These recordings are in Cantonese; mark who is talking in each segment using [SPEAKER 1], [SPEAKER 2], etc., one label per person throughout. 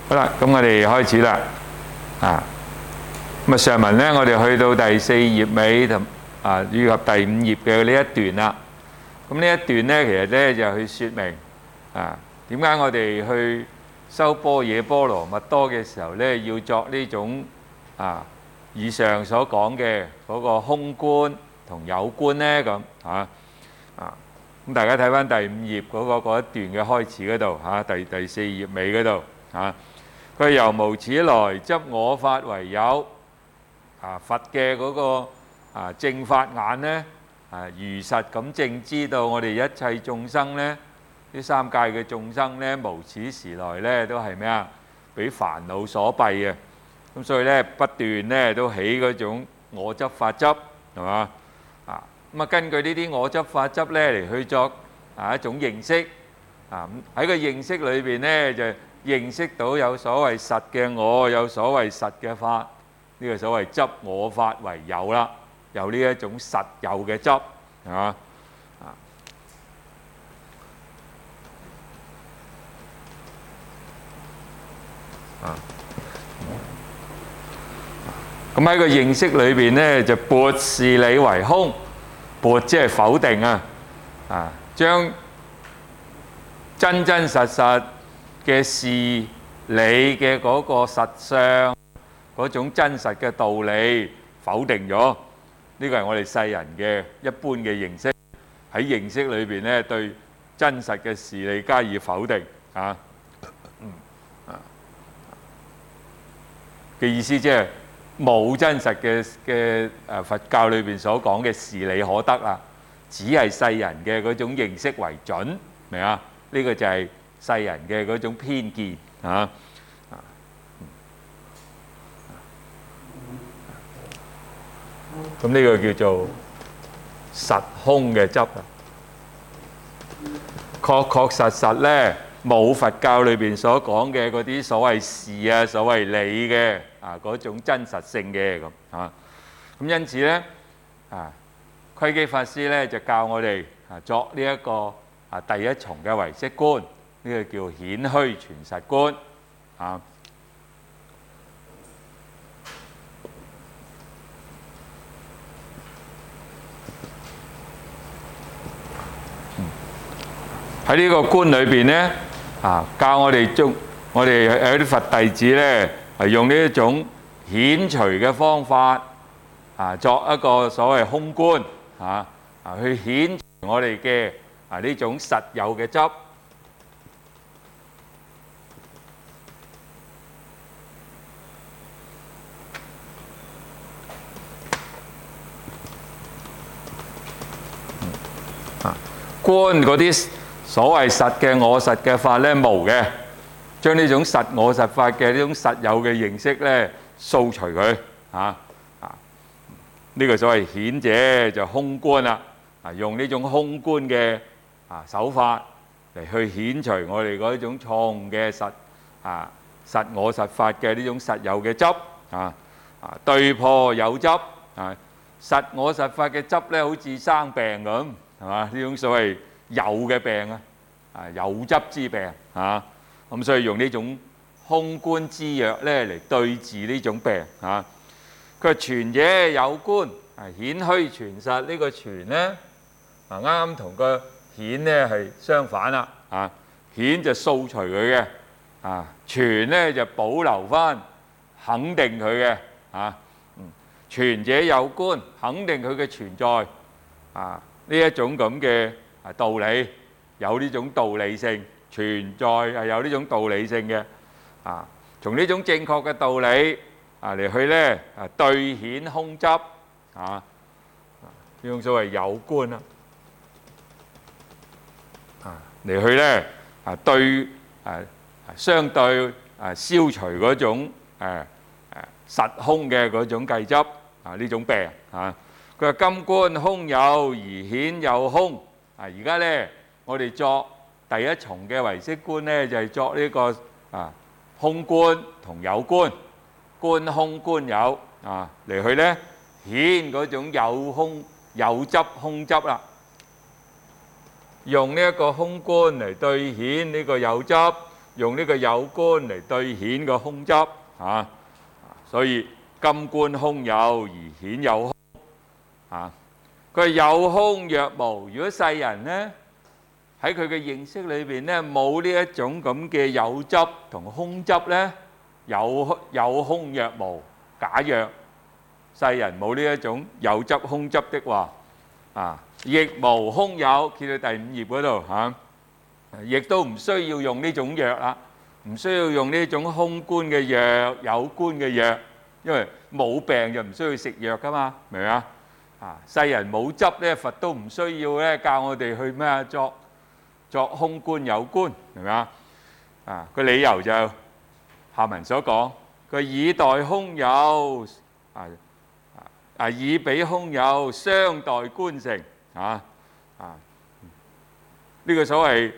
[SPEAKER 1] 好啦，咁我哋開始啦。咁上文呢，我哋去到第4頁尾同以及第5頁嘅呢一段啦。咁呢一段呢，其實呢就去説明點解我哋去修般若波羅蜜多嘅時候呢，要作呢種以上所講嘅嗰個空觀同有觀呢？咁大家睇翻第5頁嗰一段嘅開始嗰度第4頁尾嗰度佢由無始來執我法為有佛嘅嗰個正法眼呢，如實咁正知道我哋一切眾生呢，呢三界嘅眾生呢，無始時來呢都係咩啊？俾煩惱所蔽嘅，咁所以呢不斷呢都起嗰種我執法執，係嘛？咁根據呢啲我執法執呢嚟去作一種認識，喺個認識裏邊呢就認識到有所謂實嘅我，有所謂實嘅法，呢個所謂執我法為有啦，有呢一種實有嘅執，係嘛？咁喺個認識裏邊呢，就撥事理為空，撥即係否定將真真實實嘅事理嘅嗰個實相，嗰種真實嘅道理否定咗。呢個係我哋世人嘅一般嘅認識。喺認識裏邊呢，對真實嘅事理加以否定嘅意思，即係冇真實嘅佛教裏邊所講嘅事理可得啦，只係世人嘅嗰種認識為準，明啊？呢個就係世人嘅嗰種偏見咁呢個叫做實空嘅執確確實實呢，冇佛教裏邊所講嘅嗰啲所謂事所謂理嘅嗰種真實性嘅咁因此呢窺基法師呢就教我哋作呢一個第一重嘅唯識觀，呢個叫顯虛全實觀喺呢個觀裏邊呢，教我哋我哋有啲佛弟子呢，係用呢一種顯除嘅方法作一個所謂空觀去顯除我哋嘅呢種實有嘅執。觀嗰啲所謂實嘅我實嘅法呢，無嘅，將呢種實我實法嘅呢種實有嘅認識呢，掃除佢呢個所謂顯者就空觀啦，用呢種空觀嘅手法嚟去顯除我哋嗰種錯誤嘅實我實法嘅呢種實有嘅執對破有執實我實法嘅執呢，好似生病咁，係嘛？呢種所謂有嘅病有執之病咁所以用呢種空觀之藥呢嚟對治呢種病佢話全者有觀顯虛全實，呢個全呢啱啱同個顯呢係相反啦顯就掃除佢嘅全呢就保留翻肯定佢嘅全者有觀肯定佢嘅存在呢一種咁嘅道理，有呢種道理性存在係有呢種道理性嘅從呢種正確嘅道理嚟去呢對顯空執呢種所謂有觀啦嚟去呢對相對消除嗰種實空嘅嗰種計執呢種病佢話今觀空有而顯有空而家呢我哋作第一重嘅唯識觀呢，就係作呢個空觀同有觀，觀空觀有嚟去呢顯嗰種有空有執空執啦，用呢一個空觀嚟對顯呢個有執， 用呢個有官嚟對顯個空執啊，所以今官空有而顯有空啊。佢有空若無，如果世人呢喺佢嘅認識裏邊呢冇呢一種咁嘅有執同空執呢，有空若無，假若世人冇呢一種有執空執的話啊，亦無空有，揭到第5頁嗰度嚇，亦都唔需要用呢種藥啦，唔需要用呢種空觀嘅藥、有觀嘅藥，因為冇病就唔需要食藥噶嘛，明唔明啊？啊，世人冇執咧，佛都唔需要咧教我哋去咩啊作空觀有觀，明唔明啊？啊，個理由就下文所講，佢以待空有以比空有相待觀成呢個所謂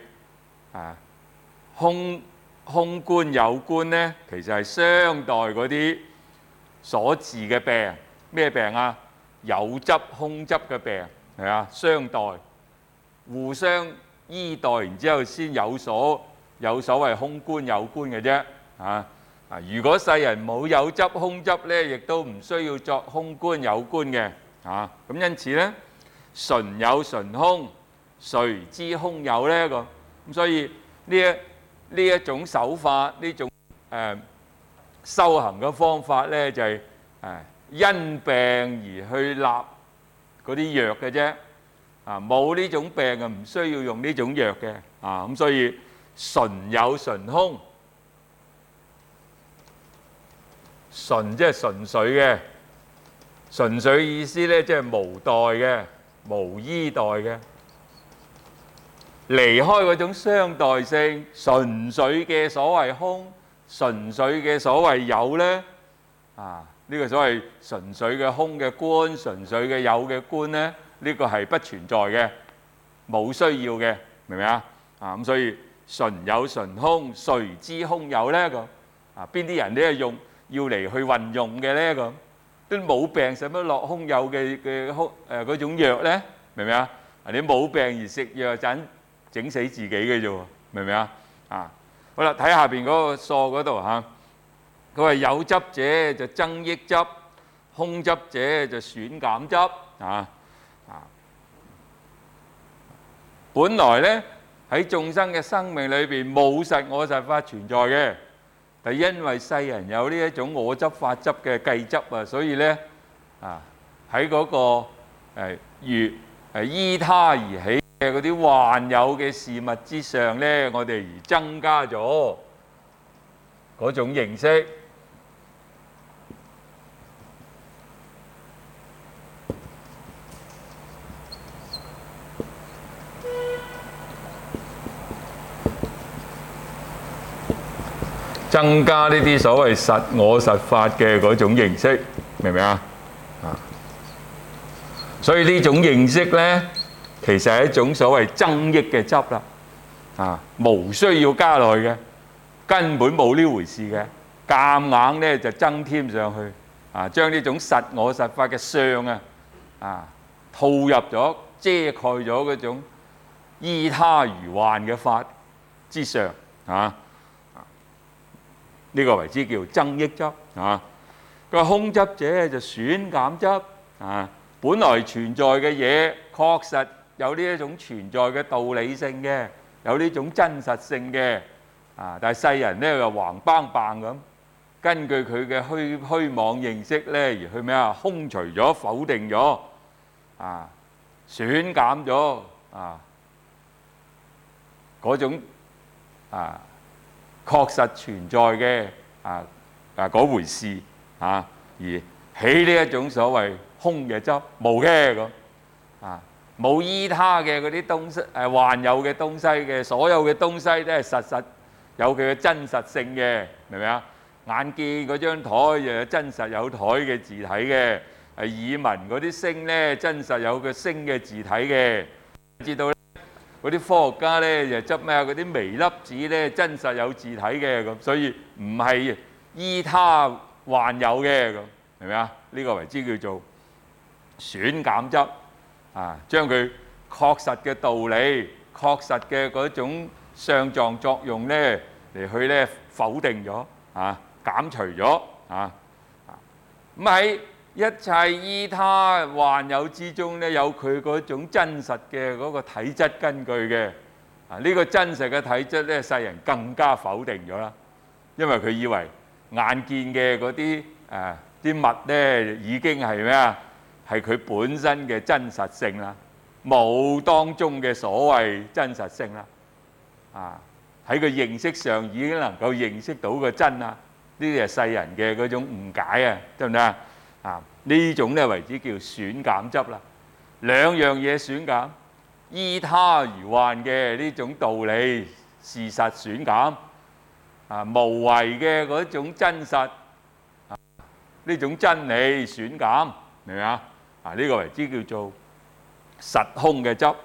[SPEAKER 1] 空觀有觀呢，其實係相待嗰啲所治嘅病，咩病啊？有執空執嘅病係啊，相待互相依待，然之後先有所謂空觀有觀嘅啫如果世人冇有執空執呢，亦都唔需要作空觀有觀嘅咁因此呢，純有純空，誰知空有呢？咁所以呢一種手法，呢種修行嘅方法呢，就係因病而去立嗰啲藥嘅啫冇呢種病就唔需要用呢種藥嘅咁所以純有純空。純即係純粹嘅，純粹意思咧即係無待嘅、無依待嘅，離開嗰種相待性，純粹嘅所謂空，純粹嘅所謂有咧呢個所謂純粹嘅空嘅觀，純粹嘅有嘅觀咧，呢個係不存在嘅，冇需要嘅，明唔明啊？咁所以純有純空，誰知空有咧？咁邊啲人咧要嚟去運用嘅咧咁，都冇病使乜落空有嘅空嗰種藥咧？明唔明啊？你冇病而食藥整死自己嘅啫喎，明唔明啊？好啦，睇下邊嗰個疏嗰度佢話有執者就增益執，空執者就損減執本來咧喺眾生嘅生命裏邊冇實我實法存在嘅。但因為世人有呢一種我執法執嘅計執所以咧喺嗰個依他而起嘅嗰啲幻有嘅事物之上咧，我哋而增加咗嗰種認識。增加呢啲所謂實我實法嘅嗰種認識，明唔明啊？所以呢種認識呢，其實係一種所謂增益嘅執啦，無需要加落去嘅，根本冇呢回事嘅，夾硬呢就增添上去，將呢種實我實法嘅相套入咗、遮蓋咗嗰種依他如幻嘅法之上呢個為之叫增益執個空執者就損減執本來存在嘅嘢確實有呢一種存在嘅道理性嘅，有呢種真實性嘅但係世人咧就橫邦棒咁，根據佢嘅虛妄認識咧而去咩空除咗、否定咗損減咗嗰種確實存在嘅嗰回事而起呢一種所謂空嘅執，無嘅咁冇依他嘅嗰啲東西幻有嘅東西嘅，所有嘅東西都係實有佢嘅真實性嘅，明唔明啊？眼見嗰張台又有真實有台嘅字體嘅，耳聞嗰啲聲咧真實有個聲嘅字體嘅，知道嗰啲科學家咧就執咩嗰啲微粒子咧真實有字體嘅咁，所以唔係依他幻有嘅咁，明唔明啊？呢個為之叫做損減執將佢確實嘅道理、確實嘅嗰種相狀作用咧嚟去咧否定咗減除咗咁喺一切依他幻有之中咧，有佢嗰種真實嘅嗰個體質根據嘅呢個真實嘅體質咧，世人更加否定咗啦，因為佢以為眼見嘅嗰啲啲物咧已經係咩啊？係佢本身嘅真實性啦，冇當中嘅所謂真實性啦。喺佢認識上已經能夠認識到個真啦。呢啲係世人嘅嗰種誤解啊，得唔得啊？呢種咧為之叫選減執啦。兩樣嘢選減，依他而幻嘅呢種道理事實選減無為嘅嗰種真實呢種真理選減，明唔明啊？呢個為之叫做實空嘅執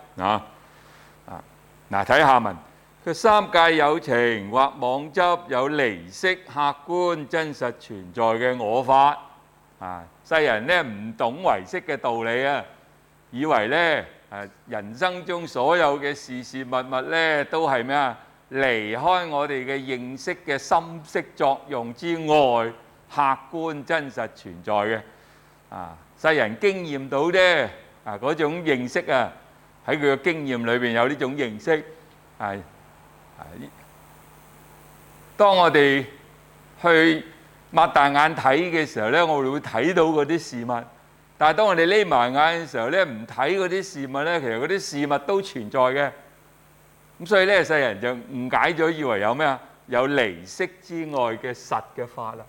[SPEAKER 1] 睇下文，佢三界有情或妄執，有離色客觀真實存在嘅我法世人咧唔懂唯識嘅道理啊，以為咧人生中所有嘅事事物物咧都係咩啊？離開我哋嘅認識嘅心識作用之外，客觀真實存在嘅世人經驗到啫嗰種認識喺佢嘅經驗裏邊有呢種認識當我哋去擘大眼睇嘅時候咧，我哋會睇到嗰啲事物，但係當我哋匿埋眼嘅時候咧，唔睇嗰啲事物咧，其實嗰啲事物都存在嘅。咁所以咧，世人就誤解咗，以為有咩啊？有離色之外嘅實嘅法啦。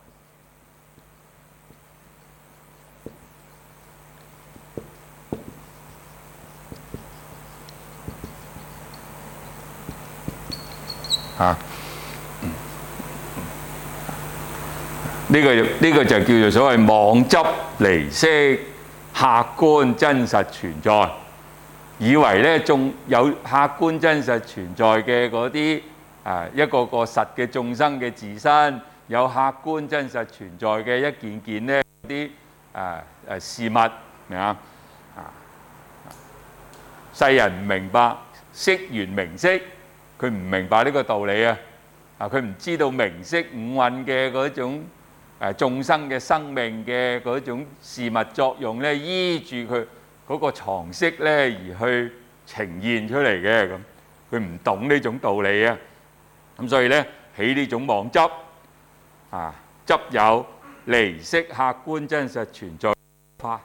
[SPEAKER 1] 呢個就叫做所謂妄執離色客觀真實存在，以為咧仲有客觀真實存在嘅嗰啲一個個實嘅眾生嘅自身，有客觀真實存在嘅一件件咧啲事物，明啊？世人唔明白色緣名色，佢唔明白呢個道理佢唔知道名色五蘊嘅嗰種眾生嘅生命嘅嗰種事物作用咧，依住佢嗰個常識咧而去呈現出嚟嘅，咁佢唔懂呢種道理咁所以咧起呢種妄執執有離色客觀真實存在法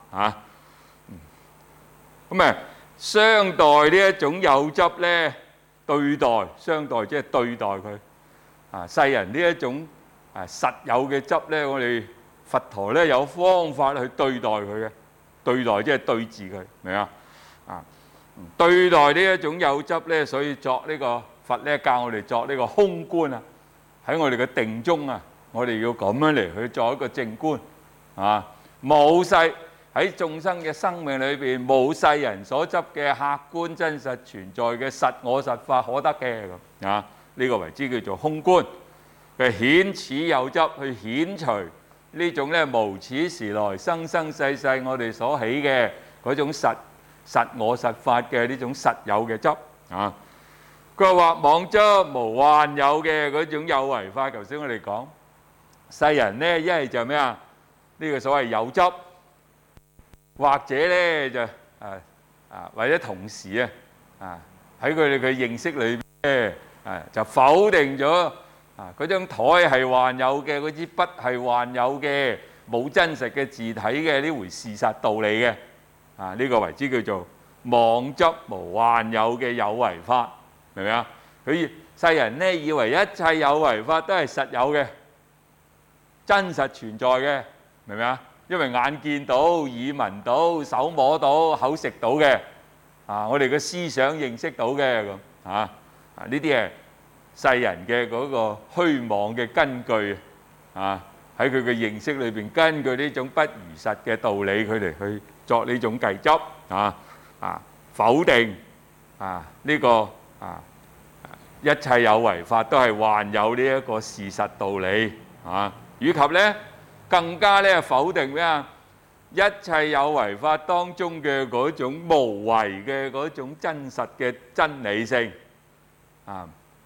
[SPEAKER 1] 咁相待呢一種有執咧，對待相待即係對待佢世人呢一種實有嘅執咧，我哋佛陀咧有方法去對待佢嘅，對待即係對治佢，明啊？對待呢一種有執咧，所以作呢個佛咧教我哋作呢個空觀喺我哋嘅定中我哋要咁樣嚟去作一個正觀冇世喺眾生嘅生命裏邊冇世人所執嘅客觀真實存在嘅實我實法可得嘅咁呢個為之叫做空觀。佢顯此有執，去顯除呢種咧無始時來生生世世我哋所起嘅嗰種實我實法嘅呢種實有嘅執佢話妄執無幻有嘅嗰種有為法。頭先我哋講世人咧一係就咩啊？呢個所謂有執，或者咧就或者同時喺佢哋嘅認識裏邊就否定咗嗰張台係幻有嘅，嗰支筆係幻有嘅，冇真實嘅自體嘅呢回事實道理嘅呢個為之叫做妄執無幻有嘅有為法，明唔明啊？佢世人咧以為一切有為法都係實有嘅，真實存在嘅，明唔明啊？因為眼見到、耳聞到、手摸到、口食到嘅我哋嘅思想認識到嘅咁呢啲係世人嘅嗰個虛妄嘅根據喺佢嘅認識裏邊，根據呢種不如實嘅道理，佢哋去作呢種計執否定呢個一切有為法都係幻有呢一個事實道理以及咧更加咧否定咩啊？一切有為法當中嘅嗰種無為嘅嗰種真實嘅真理性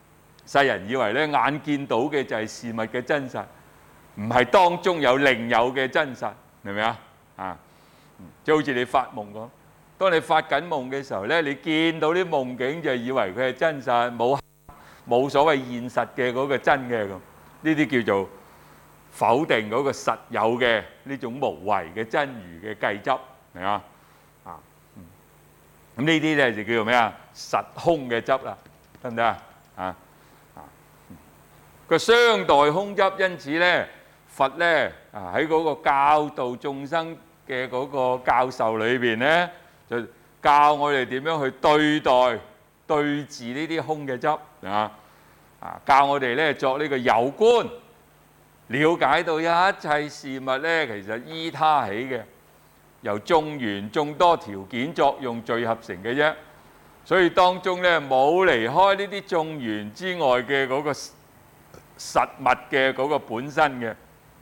[SPEAKER 1] 世人以為咧眼見到嘅就係事物嘅真實，唔係當中有另有嘅真實，明唔明啊？啊，即係好似你發夢咁，當你發緊夢嘅時候咧，你見到啲夢境就以為佢係真實，冇所謂現實嘅嗰個真嘅咁，呢啲叫做否定嗰個實有嘅呢種無為嘅真如嘅計執，明啊？啊，咁呢啲咧就叫做咩啊？實空嘅執啦，得唔得啊？個相待空執，因此咧，佛咧喺嗰個教導眾生嘅嗰個教授裏邊咧，就教我哋點樣去對待對治呢啲空嘅執教我哋咧作呢個有觀，了解到一切事物咧其實依他起嘅，由眾緣眾多條件作用聚合成嘅啫，所以當中咧冇離開呢啲眾緣之外嘅嗰個實物嘅嗰個本身嘅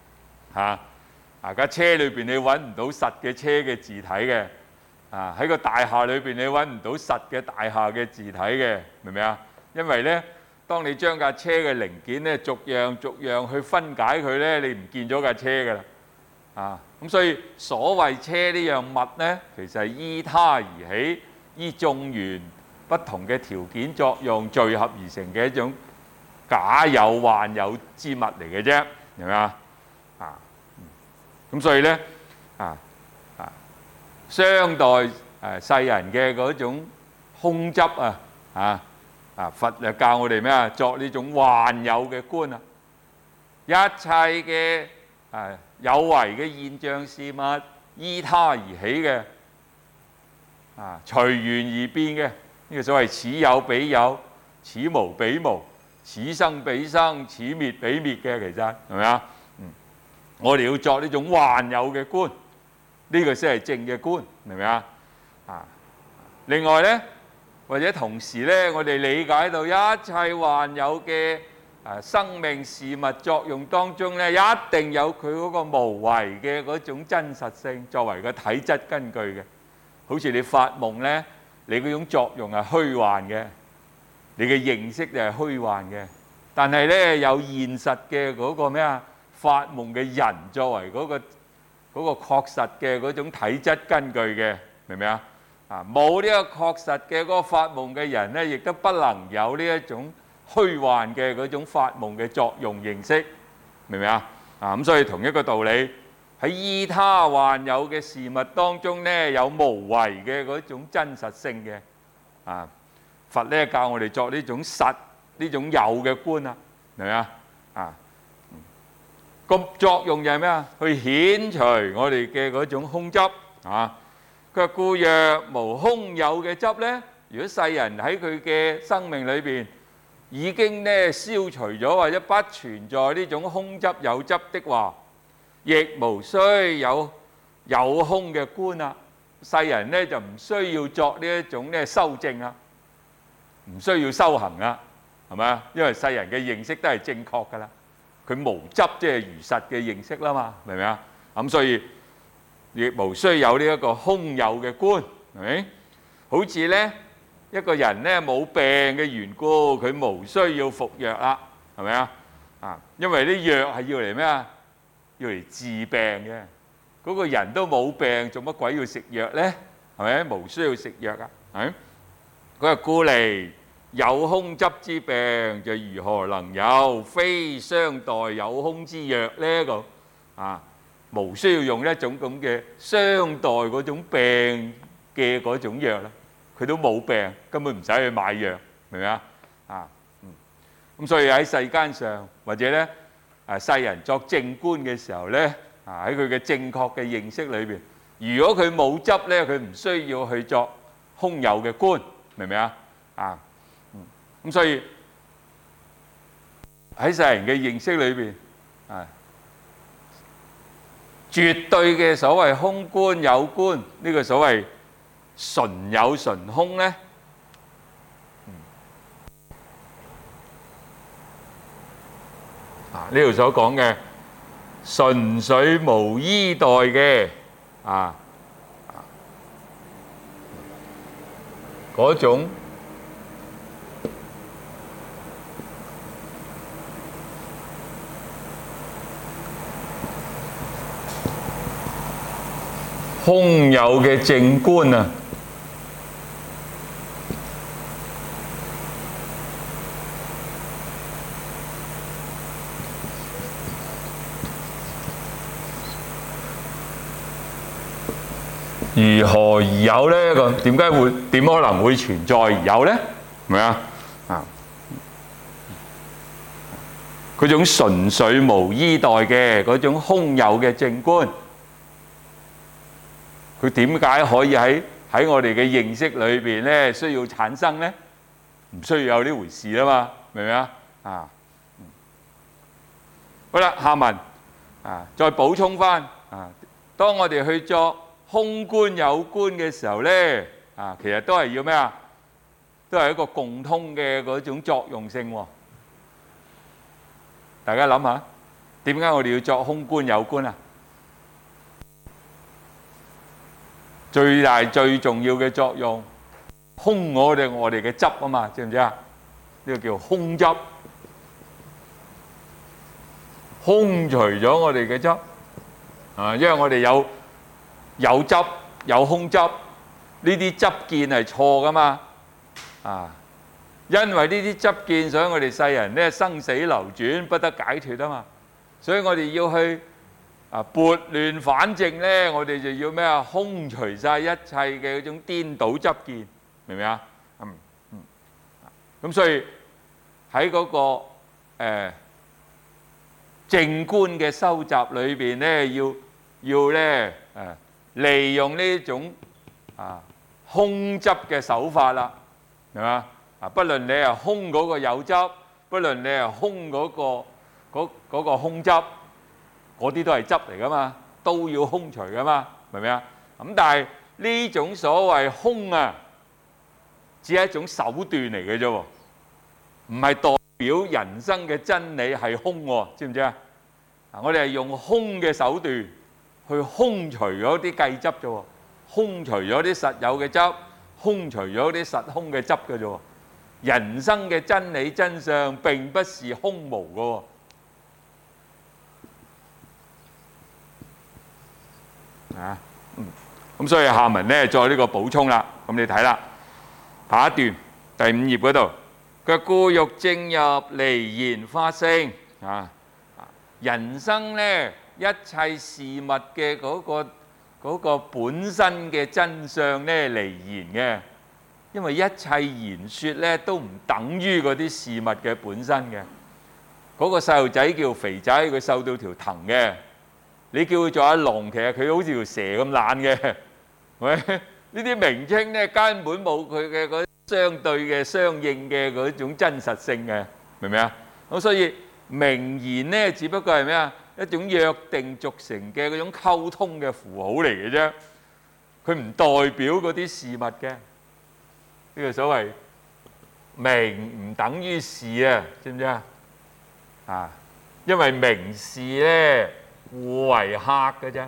[SPEAKER 1] 架車裏邊你揾唔到實嘅車嘅字體嘅，喺個大廈裏邊你揾唔到實嘅大廈嘅字體嘅，明唔明啊？因為咧，當你將架車嘅零件咧逐樣逐樣去分解佢咧，你唔見咗架車㗎啦，咁所以所謂車呢樣物咧，其實係依他而起，依眾緣不同嘅條件作用聚合而成嘅一種假有幻有之物嚟嘅啫，明唔明啊？咁所以咧相待世人嘅嗰種空執佛就教我哋咩啊？作呢種幻有嘅觀啊！一切嘅有為嘅現象事物，依他而起嘅隨緣而變嘅，呢個所謂此有彼有，此無彼無，此生彼生，此滅彼滅嘅，其實係咪啊？我哋要作呢種幻有嘅觀，呢個先係正嘅觀，明唔明啊？另外咧，或者同時咧，我哋理解到一切幻有嘅生命事物作用當中咧，一定有佢嗰個無為嘅嗰種真實性作為個體質根據嘅。好似你發夢咧，你嗰種作用係虛幻嘅，你嘅認識就係虛幻嘅。但係咧，有現實嘅嗰個咩啊？發夢嘅人作為嗰個確實嘅嗰種體質根據嘅，明唔明啊？冇呢個確實嘅嗰個發夢嘅人咧，亦都不能有呢一種虛幻嘅嗰種發夢嘅作用認識，明唔明啊？咁所以同一個道理，喺依他幻有嘅事物當中咧，有無為嘅嗰種真實性嘅。佛咧教我哋作呢種實呢種有嘅觀啊，明唔明啊？個作用就係咩啊？去遣除我哋嘅嗰種空執佢話故若無空有嘅執咧，如果世人喺佢嘅生命裏邊已經咧消除咗或者不存在呢種空執有執的話，亦無需有空嘅觀啊。世人咧就唔需要作呢一種咧修正啊，唔需要修行啊，係咪啊？因為世人嘅認識都係正確㗎啦。佢無執即係如實嘅認識啦嘛，明唔明啊？咁所以亦無需有呢一個空有嘅觀，係咪？好似咧一個人咧冇病嘅緣故，佢無需要服藥啦，係咪啊？因為啲藥係要嚟咩啊？要嚟治病嘅。嗰個人都冇病，做乜鬼要食藥咧？係咪？無需要食藥啊？係。佢話故離有空執之病，就如何能有非相待有空之藥呢？咁無需要用一種咁嘅相待嗰種病嘅嗰種藥啦。佢都冇病，根本唔使去買藥，明唔明啊？咁所以喺世間上或者咧世人作正觀嘅時候咧，喺佢嘅正確嘅認識裏邊，如果佢冇執咧，佢唔需要去作空有嘅觀，明唔明啊？咁所以喺世人嘅認識裏邊，絕對嘅所謂空觀有觀，呢個所謂純有純空咧，呢度所講嘅純粹無依待嘅嗰種空有嘅靜觀啊！如何而有呢？個點解會點可能會存在而有呢？係咪啊？嗰種純粹無依代嘅嗰種空有嘅靜觀，佢點解可以喺我哋嘅認識裏邊咧需要產生呢？唔需要有呢回事啊嘛，明唔明啊？好啦，下文再補充翻當我哋去作空觀有觀嘅時候咧，其實都係要咩啊？都係一個共通嘅嗰種作用性喎。大家諗下，點解我哋要作空觀有觀啊？最大最重要嘅作用，空我哋嘅執啊嘛，知唔知啊？呢個叫空執，空除咗我哋嘅執因為我哋有執有空執，呢啲執見係錯噶嘛因為呢啲執見，所以我哋世人咧生死流轉不得解脫啊嘛，所以我哋要去撥亂反正咧，我哋就要咩啊？空除晒一切嘅嗰種顛倒執見，明唔明啊？咁所以喺嗰個靜觀嘅修習裏邊咧，要咧利用呢種空執嘅手法啦，係嘛？不論你係空嗰個有執，不論你係空嗰個空執，嗰啲都係執嚟噶嘛，都要空除噶嘛，明唔明啊？咁但係呢種所謂空只係一種手段嚟嘅啫，唔係代表人生嘅真理係空喎，知唔知啊？我哋係用空嘅手段去空除咗啲計執啫，空除咗啲實有嘅執，空除咗啲實空嘅執嘅啫。人生嘅真理真相並不是空無嘅咁所以下文咧再呢個補充啦。咁你睇啦，下一段第5頁嗰度，佢故欲證入離言法性人生咧一切事物嘅嗰個本身嘅真相咧離言嘅。因為一切言説咧都唔等於嗰啲事物嘅本身嘅。嗰個細路仔叫肥仔，佢瘦到條藤嘅。你叫佢做阿龍，其實佢好似條蛇咁懶嘅。喂，呢啲名稱咧根本冇佢嘅嗰相對嘅相應嘅嗰種真實性嘅，明唔明啊？咁所以名言咧，只不過係咩啊？一種約定俗成嘅嗰種溝通嘅符號嚟嘅啫。佢唔代表嗰啲事物嘅。呢個所謂名唔等於事啊，知唔知啊？因為名事咧互為客嘅啫，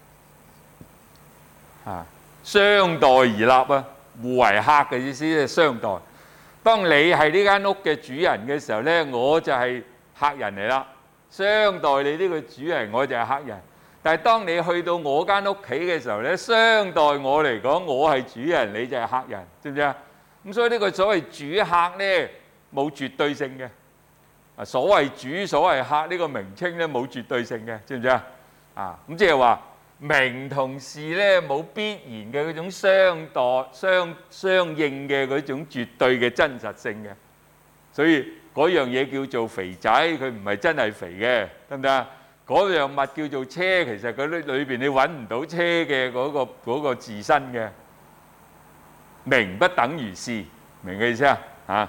[SPEAKER 1] 相待而立啊，互為客嘅意思即係相待。當你係呢間屋嘅主人嘅時候咧，我就係客人嚟啦。相待你呢個主人，我就係客人。但係當你去到我間屋企嘅時候咧，相待我嚟講，我係主人，你就係客人，知唔知啊？咁所以呢個所謂主客咧冇絕對性嘅，所謂主所謂客呢個名稱咧冇絕對性嘅，知唔知啊？咁即係話名同事咧冇必然嘅嗰種相應嘅嗰種絕對嘅真實性嘅，所以嗰樣嘢叫做肥仔，佢唔係真係肥嘅，得唔得啊？嗰樣物叫做車，其實佢裏邊你揾唔到車嘅嗰個自身嘅。名不等於事，明嘅意思啊？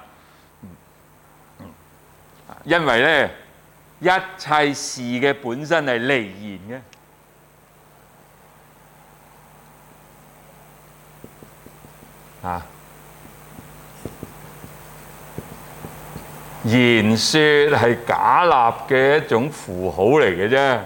[SPEAKER 1] 因為咧一切事嘅本身係離言嘅，言説係假立嘅一種符號嚟嘅啫，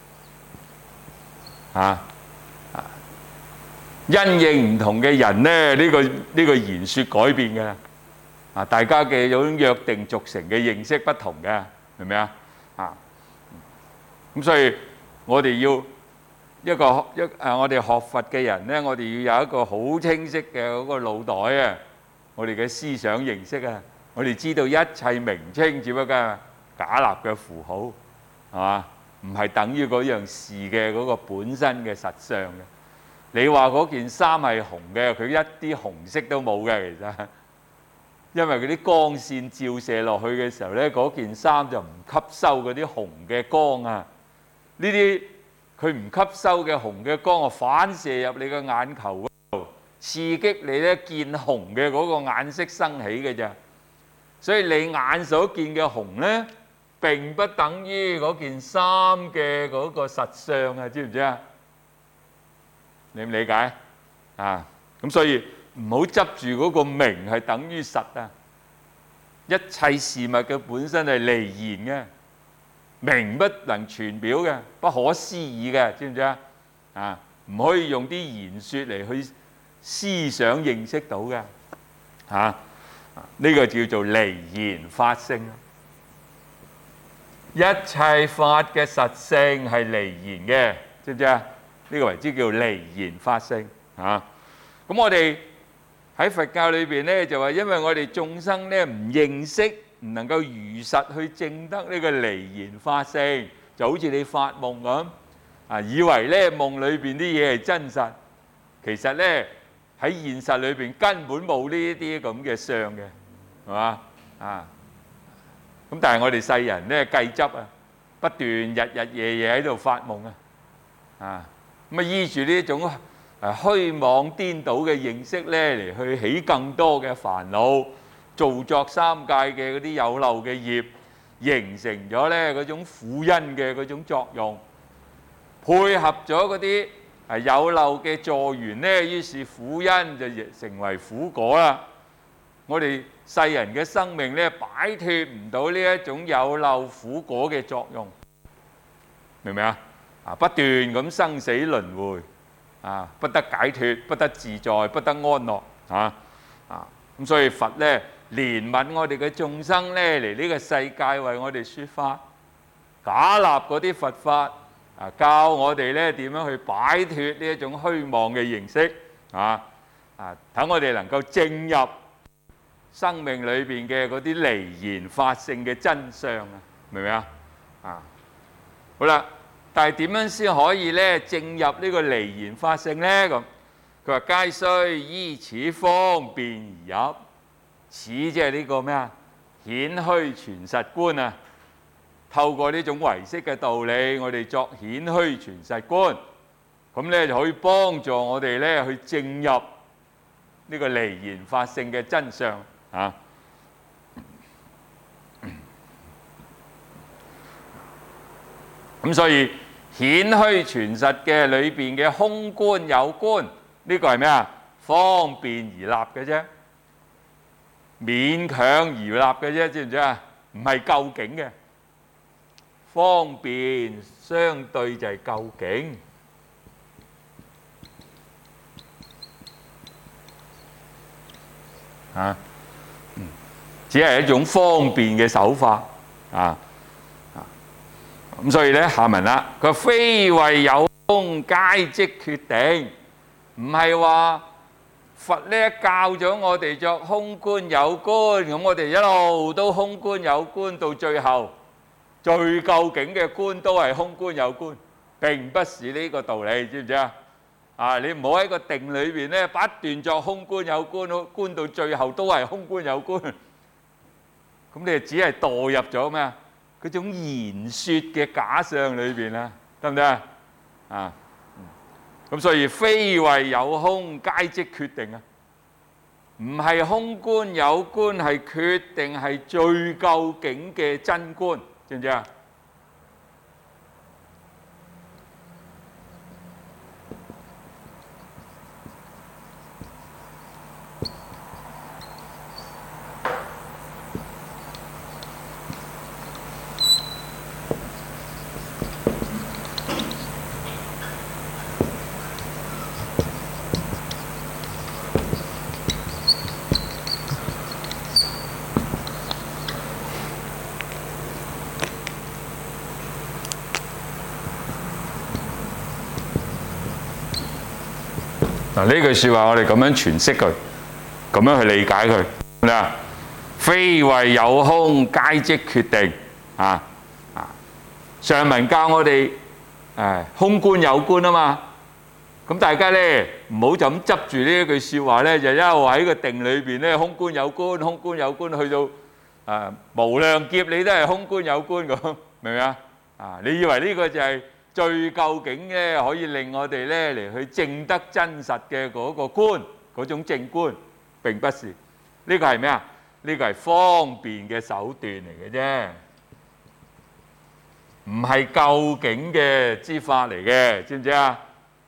[SPEAKER 1] 因應唔同嘅人咧，呢個言説改變嘅，大家嘅有種約定俗成嘅認識不同嘅，明唔明啊？咁所以我哋要我哋學佛嘅人呢，我哋要有一個好清晰嘅嗰個腦袋啊，我哋嘅思想認識啊，我哋知道一切名稱只不過係假立嘅符號，係嘛？唔係等於嗰樣事嘅嗰個本身嘅實相嘅。你話嗰件衫係紅嘅，佢一啲紅色都冇嘅，其實，因為嗰啲光線照射落去嘅時候呢，嗰件衫就唔吸收嗰啲紅嘅光啊。呢啲佢唔吸收嘅紅嘅光啊，反射入你嘅眼球嗰度，刺激你呢見紅嘅嗰個顏色生起嘅啫。所以你眼所見嘅紅呢，並不等於嗰件衫嘅嗰個實相啊，知唔知啊？你唔理解啊？咁所以唔好執住嗰個名係等於實啊！一切事物嘅本身係離言嘅，名不能傳表嘅，不可思議嘅，知唔知啊？啊，唔可以用啲言説嚟去思想認識到嘅，嚇。呢個叫做離言法性。一切法嘅實性係離言嘅，知唔知啊？呢個為之叫離言法性嚇。咁我哋喺佛教裏邊咧，就話因為我哋眾生咧唔認識，唔能夠如實去證得呢個離言法性，就好似你發夢咁啊，以為咧夢裏邊啲嘢係真實，其實咧喺現實裏邊根本冇呢啲咁嘅相嘅，係嘛啊？咁但係我哋世人咧計執啊，不斷日日夜夜喺度發夢啊，咁啊依住呢種虛妄顛倒嘅認識咧嚟去起更多嘅煩惱，造作三界嘅嗰啲有漏嘅業，形成咗咧嗰種苦因嘅嗰種作用，配合咗嗰啲有漏嘅助緣咧，於是苦因就成為苦果啦。我哋世人嘅生命咧，擺脫唔到呢一種有漏苦果嘅作用，明唔明啊？不斷咁生死輪迴啊，不得解脫，不得自在，不得安樂咁所以佛咧憐憫我哋嘅眾生咧，嚟呢個世界為我哋説法，假立嗰啲佛法教我哋咧點樣去擺脫呢一種虛妄嘅形式等我哋能夠證入生命裏邊嘅嗰啲離言法性嘅真相明唔明啊？好啦，但係點樣先可以咧證入呢個離言法性咧？咁佢話皆須依此方便而入，此即係呢個咩啊？顯虛全實觀啊！透過呢種唯識嘅道理，我哋作顯虛全實觀，咁咧就可以幫助我哋咧去證入呢個離言法性嘅真相咁所以顯虛全實嘅裏邊嘅空觀有觀，呢個係咩啊？方便而立嘅啫，勉強而立嘅啫，知唔知啊？唔係究竟嘅，方便相對就係究竟只係一種方便嘅手法咁所以咧下文啦，佢非謂有空皆即決定，唔係話佛咧教咗我哋作空觀有觀，咁我哋一路都空觀有觀，到最後最究竟嘅觀都係空觀有觀，並不是呢個道理，知唔知啊？你唔好喺個定裏邊咧不斷作空觀有觀，觀到最後都係空觀有觀，咁你只係墮入咗咩啊？嗰種言説嘅假象裏邊啦，得唔得啊？咁所以非謂有空皆即決定啊，唔係空觀有觀，係決定係最究竟嘅真觀，知唔知啊？ 嗱，呢句説話我哋咁樣詮釋佢，咁樣去理解佢。嗱，非謂有空，皆即決定啊！上文教我哋空觀有觀啊嘛。咁大家咧唔好就咁執住呢一句説話咧，就一路喺個定裏邊咧空觀有觀，空觀有觀，去到無量劫你都係空觀有觀咁，明唔明啊？你以為呢個就係最究竟咧，可以令我哋咧嚟去證得真實嘅嗰個觀，嗰種正觀？並不是，呢個係咩啊？呢個係方便嘅手段嚟嘅啫，唔係究竟嘅之法嚟嘅，知唔知啊？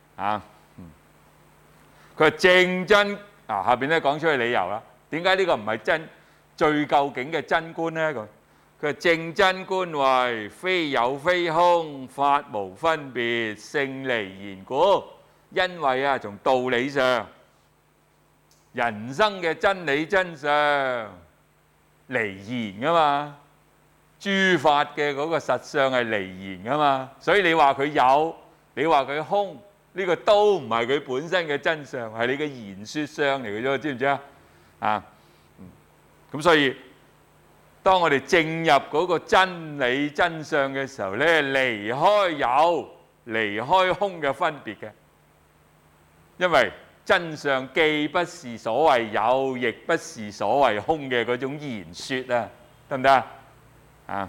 [SPEAKER 1] 佢係正真下邊咧講出去理由啦。點解呢個唔係真最究竟嘅真觀咧？佢係正真觀為非有非空，法無分別，性離言故。因為從道理上，人生嘅真理真相離言噶嘛，諸法嘅嗰個實相係離言噶嘛，所以你話佢有，你話佢空。呢個都唔係佢本身嘅真相，係你嘅言説相嚟嘅啫，知唔知啊？咁所以當我哋進入嗰個真理真相嘅時候咧，離開有、離開空嘅分別嘅，因為真相既不是所謂有，亦不是所謂空嘅嗰種言説啊，得唔得啊？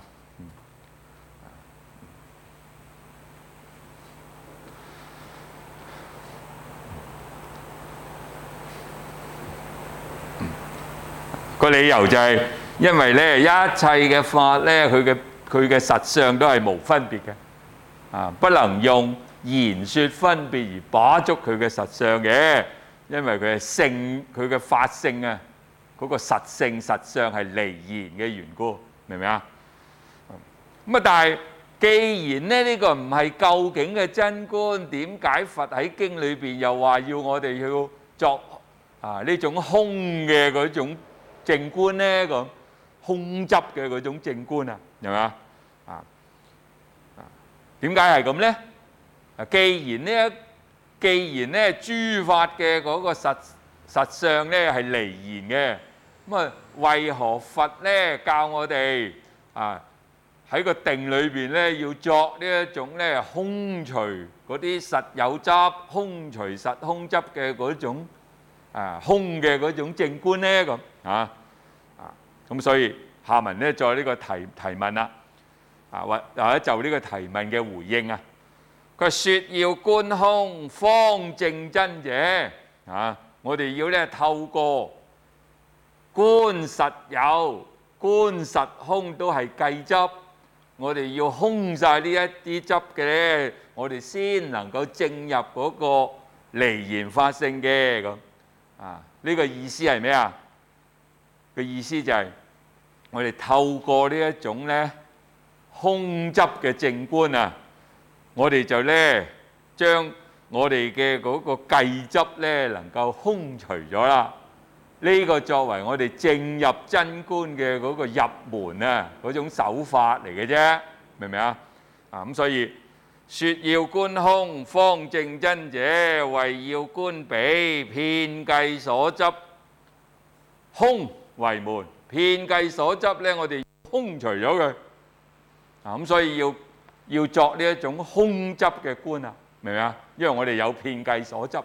[SPEAKER 1] 個理由就係因為咧，一切嘅法咧，佢嘅實相都係無分別嘅，不能用言説分別而把捉佢嘅實相嘅，因為佢係性，佢嘅法性啊，嗰個實性實相係離言嘅緣故，明唔明啊？咁但係既然咧呢個唔係究竟嘅真觀，點解佛喺經裏邊又話要我哋要作呢種空嘅嗰種正觀咧？咁空執嘅嗰種正觀啊，係咪啊？點解係咁咧？既然咧諸法嘅嗰個實相咧係離言嘅，咁啊為何佛咧教我哋喺個定裏邊咧要作呢一種咧空除嗰啲實有執、空除實空執嘅嗰種空嘅嗰種正觀咧？咁所以下文咧再呢個提問啦，或者就呢個提問嘅回應啊，佢説要觀空方證真者我哋要咧透過觀實有、觀實空都係計執，我哋要空晒呢一啲執嘅咧，我哋先能夠證入嗰個離言法性嘅咁呢個意思係咩啊？嘅意思就係我哋透過呢一種咧空執嘅正觀啊，我哋就咧將我哋嘅嗰個計執咧能夠空除咗啦。呢個作為我哋證入真觀嘅嗰個入門啊，嗰種手法嚟嘅啫，明唔明啊？咁所以説要觀空方證真者，為要觀彼遍計所執空為門。遍計所執咧，我哋空除咗佢咁所以要作呢一種空執嘅觀啊，明唔明啊？因為我哋有遍計所執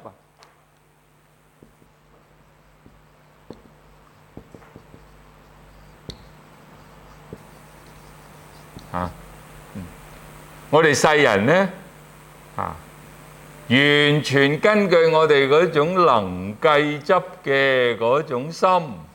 [SPEAKER 1] 我哋世人咧完全根據我哋嗰種能計執嘅嗰種心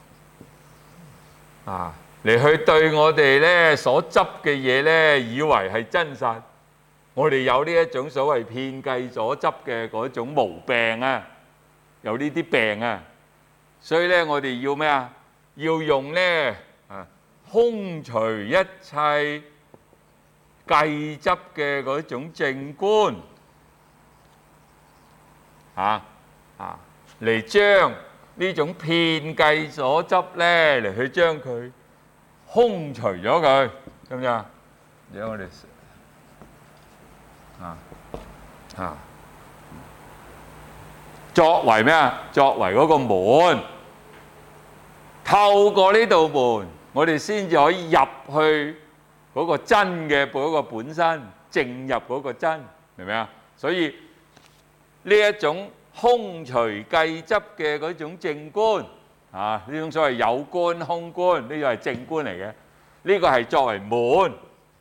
[SPEAKER 1] 嚟去對我哋咧所執嘅嘢咧，以為係真實。我哋有呢一種所謂遍計所執嘅嗰種毛病啊，有呢啲病啊，所以咧我哋要咩啊？要用咧空除一切計執嘅嗰種正觀嚟將呢種遍計所執咧嚟去將佢空除咗佢，知唔知啊？而家我哋作為咩啊？作為嗰個門，透過呢道門，我哋先至可以入去嗰個真嘅嗰個本身，進入嗰個真，明唔明啊？所以呢一種空隨計執嘅嗰種正觀啊，呢種所謂有觀空觀，呢個係正觀嚟嘅。呢個係作為門，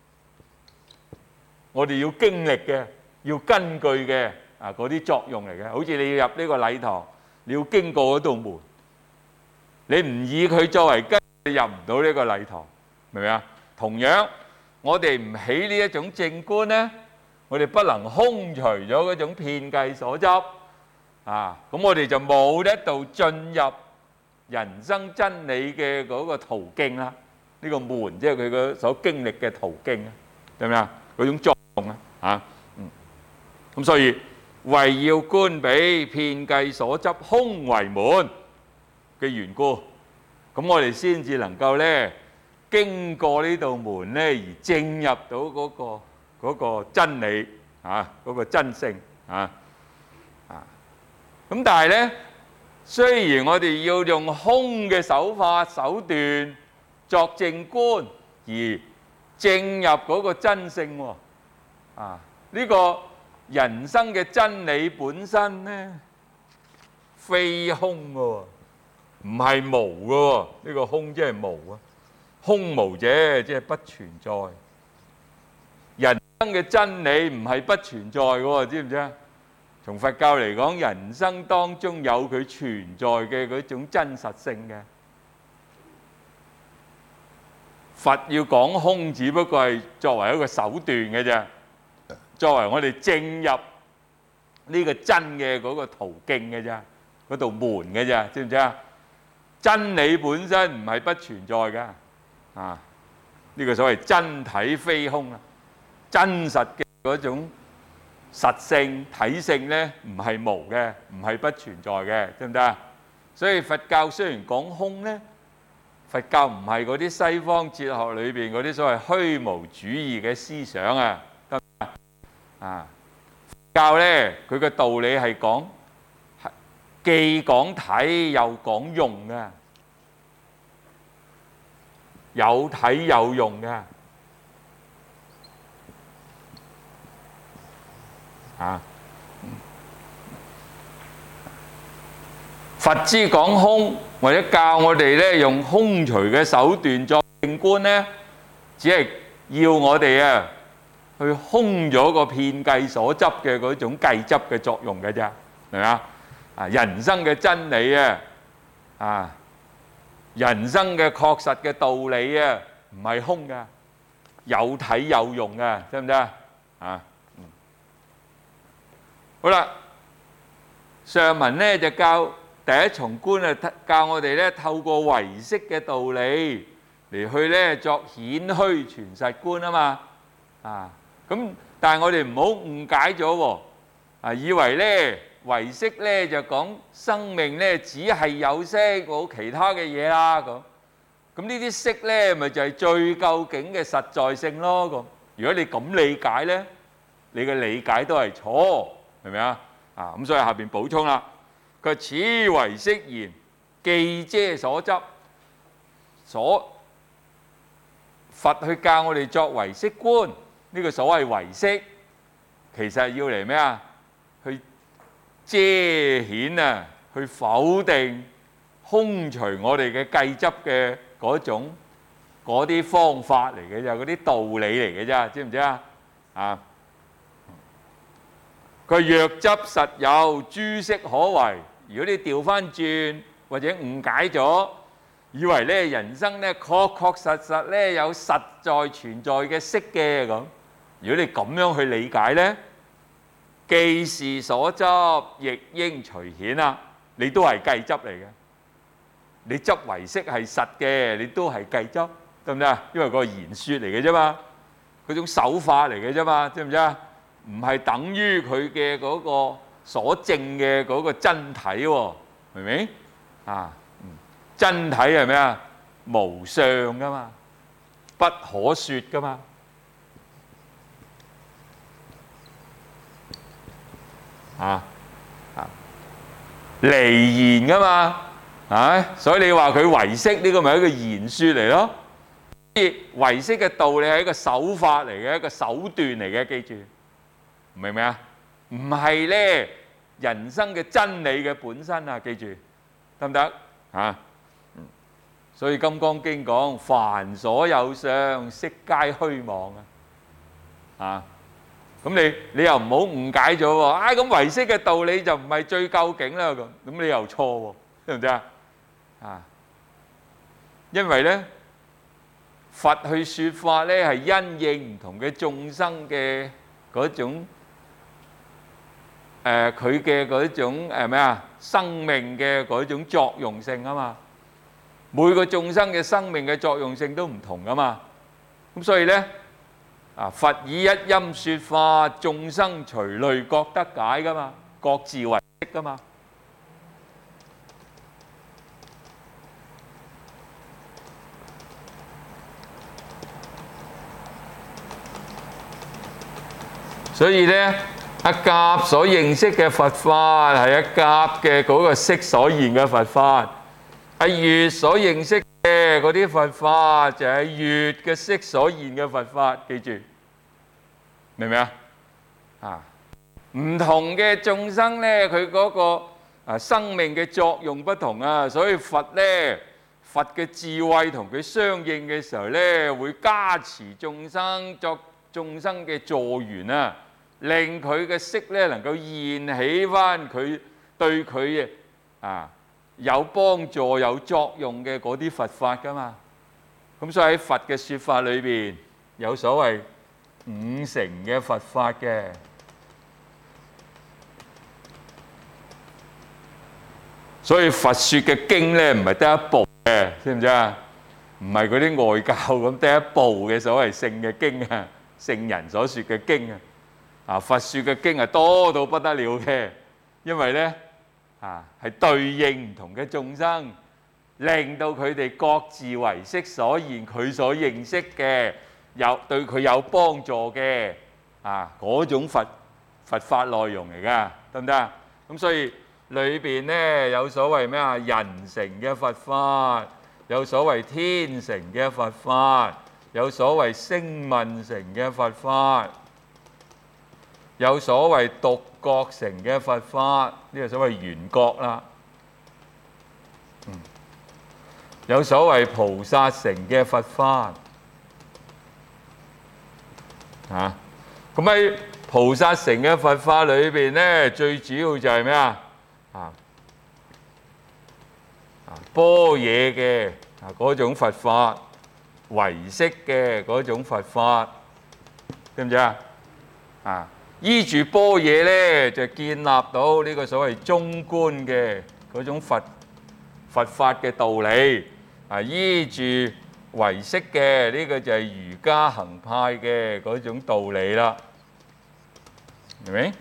[SPEAKER 1] 我哋要經歷嘅、要根據嘅啊嗰啲作用嚟嘅。好似你要入呢個禮堂，你要經過嗰道門，你唔以佢作為根，你入唔到呢個禮堂，明唔明啊？同樣，我哋唔起呢一種正觀呢，我哋不能空除咗嗰種遍計所執啊，咁我哋就冇一道進入人生真理嘅嗰個途徑啦。呢個門即係佢個所經歷嘅途徑啊，明唔明啊？嗰種作用啊，嚇，咁所以為要觀彼遍計所執空為門嘅緣故，咁我哋先至能夠咧經過呢道門咧而進入到嗰個真理啊，嗰個真性啊。咁但係咧，雖然我哋要用空嘅手法手段作正觀，而進入嗰個真性喎，呢個人生嘅真理本身咧，非空嘅喎，唔係無嘅喎，呢個空即係無啊，空無者即係不存在。人生嘅真理唔係不存在嘅喎，知唔知啊？從佛教嚟講，人生當中有佢存在嘅嗰種真實性嘅。佛要講空，只不過係作為一個手段嘅啫，作為我哋進入呢個真嘅嗰個途徑嘅啫，嗰道門嘅啫，知唔知啊？真理本身唔係不存在嘅，呢個所謂真體非空啊，真實嘅嗰種實性體性咧，唔係無嘅，唔係不存在嘅，知唔知啊？所以佛教雖然講空咧，佛教唔係嗰啲西方哲學裏邊嗰啲所謂虛無主義嘅思想啊，得唔得啊？佛教咧，佢嘅道理係講既講體又講用嘅，有體有用嘅，佛之講空，或者教我哋咧用空隨嘅手段作正觀咧，只係要我哋啊去空咗個遍計所執嘅嗰種計執嘅作用嘅啫，明唔明啊？人生嘅真理啊，人生嘅確實嘅道理啊，唔係空噶，有體有用噶，知唔知啊？好啦，上文咧就教第一重觀啊，教我哋咧透過唯識嘅道理嚟去咧作顯虛全實觀啊嘛，咁但係我哋唔好誤解咗喎，以為咧唯識咧就講生命咧只係有色冇其他嘅嘢啦咁，咁呢啲色咧咪就係最究竟嘅實在性咯咁。如果你咁理解咧，你嘅理解都係錯，明唔明啊？咁所以下邊補充啦，佢此唯識言既遮所執，佛去教我哋作唯識觀，呢個所謂唯識，其實係要嚟咩啊？去遮顯啊，去否定空除我哋嘅計執嘅嗰啲方法嚟嘅啫，嗰啲道理嚟嘅啫，知唔知啊？佢若執實有諸色可為，如果你調翻轉或者誤解咗，以為咧人生咧確確實實咧有實在存在嘅色嘅咁，如果你咁樣去理解咧，既是所執，亦應隨顯啦。你都係計執嚟嘅，你執唯識係實嘅，你都係計執，得唔得啊？因為個言説嚟嘅啫嘛，嗰種手法嚟嘅啫嘛，知唔知啊？唔係等於佢嘅嗰個所證嘅嗰個真體喎，明唔明？真體係咩啊？無相噶嘛，不可説噶嘛。 離言噶嘛，所以你話佢唯識呢個咪一個言説嚟咯。唯識嘅道理係一個手法嚟嘅，一個手段嚟嘅，記住，明唔明啊？唔係咧人生嘅真理嘅本身啊，記住，得唔得啊？所以《金剛經》講凡所有相，悉皆虛妄啊！咁你又唔好誤解咗喎，咁唯識嘅道理就唔係最究竟啦，咁你又錯喎，知唔知啊？因為咧佛去説法咧係因應唔同嘅眾生嘅嗰種佢嘅嗰種生命嘅嗰種作用性啊嘛。每個眾生嘅生命嘅作用性都唔同噶嘛，咁所以咧佛以一音説法，眾生隨類各得解噶嘛，各自為識噶嘛。所以咧，阿甲所認識嘅佛法係阿甲嘅嗰個識所現嘅佛法。阿乙所認識嘅嗰啲佛法就係乙嘅識所現嘅佛法，記住，明唔明啊？唔同嘅眾生咧，佢嗰個生命嘅作用不同啊，所以佛嘅智慧同佢相應嘅時候咧，會加持眾生，作眾生嘅助緣啊，令佢嘅識咧能夠現起返佢對佢有幫助、有作用嘅嗰啲佛法噶嘛。咁所以喺佛嘅説法裏邊有所謂五乘嘅佛法嘅。所以佛説嘅經咧唔係得一部嘅，知唔知啊？唔係嗰啲外教咁得一部嘅所謂聖嘅經啊，聖人所説嘅經啊。佛説嘅經係多到不得了嘅，因為咧係對應唔同嘅眾生，令到佢哋各自為識所現，佢所認識嘅對佢有幫助嘅嗰種佛法內容嚟㗎，得唔得啊？咁所以裏邊咧有所謂咩啊？人乘嘅佛法，有所謂天乘嘅佛法，有所謂聲聞乘嘅佛法，有所謂獨覺乘嘅佛法，呢個所謂緣覺啦。有所謂菩薩乘嘅佛法。咁喺菩薩乘嘅佛法裏邊咧，最主要就係咩啊？般若嘅嗰種佛法，唯識嘅嗰種佛法，知唔知啊？依住般若咧，就建立到呢個所謂中觀嘅嗰種佛法嘅道理。依住唯識嘅呢個就係瑜伽行派嘅嗰種道理啦，明唔明？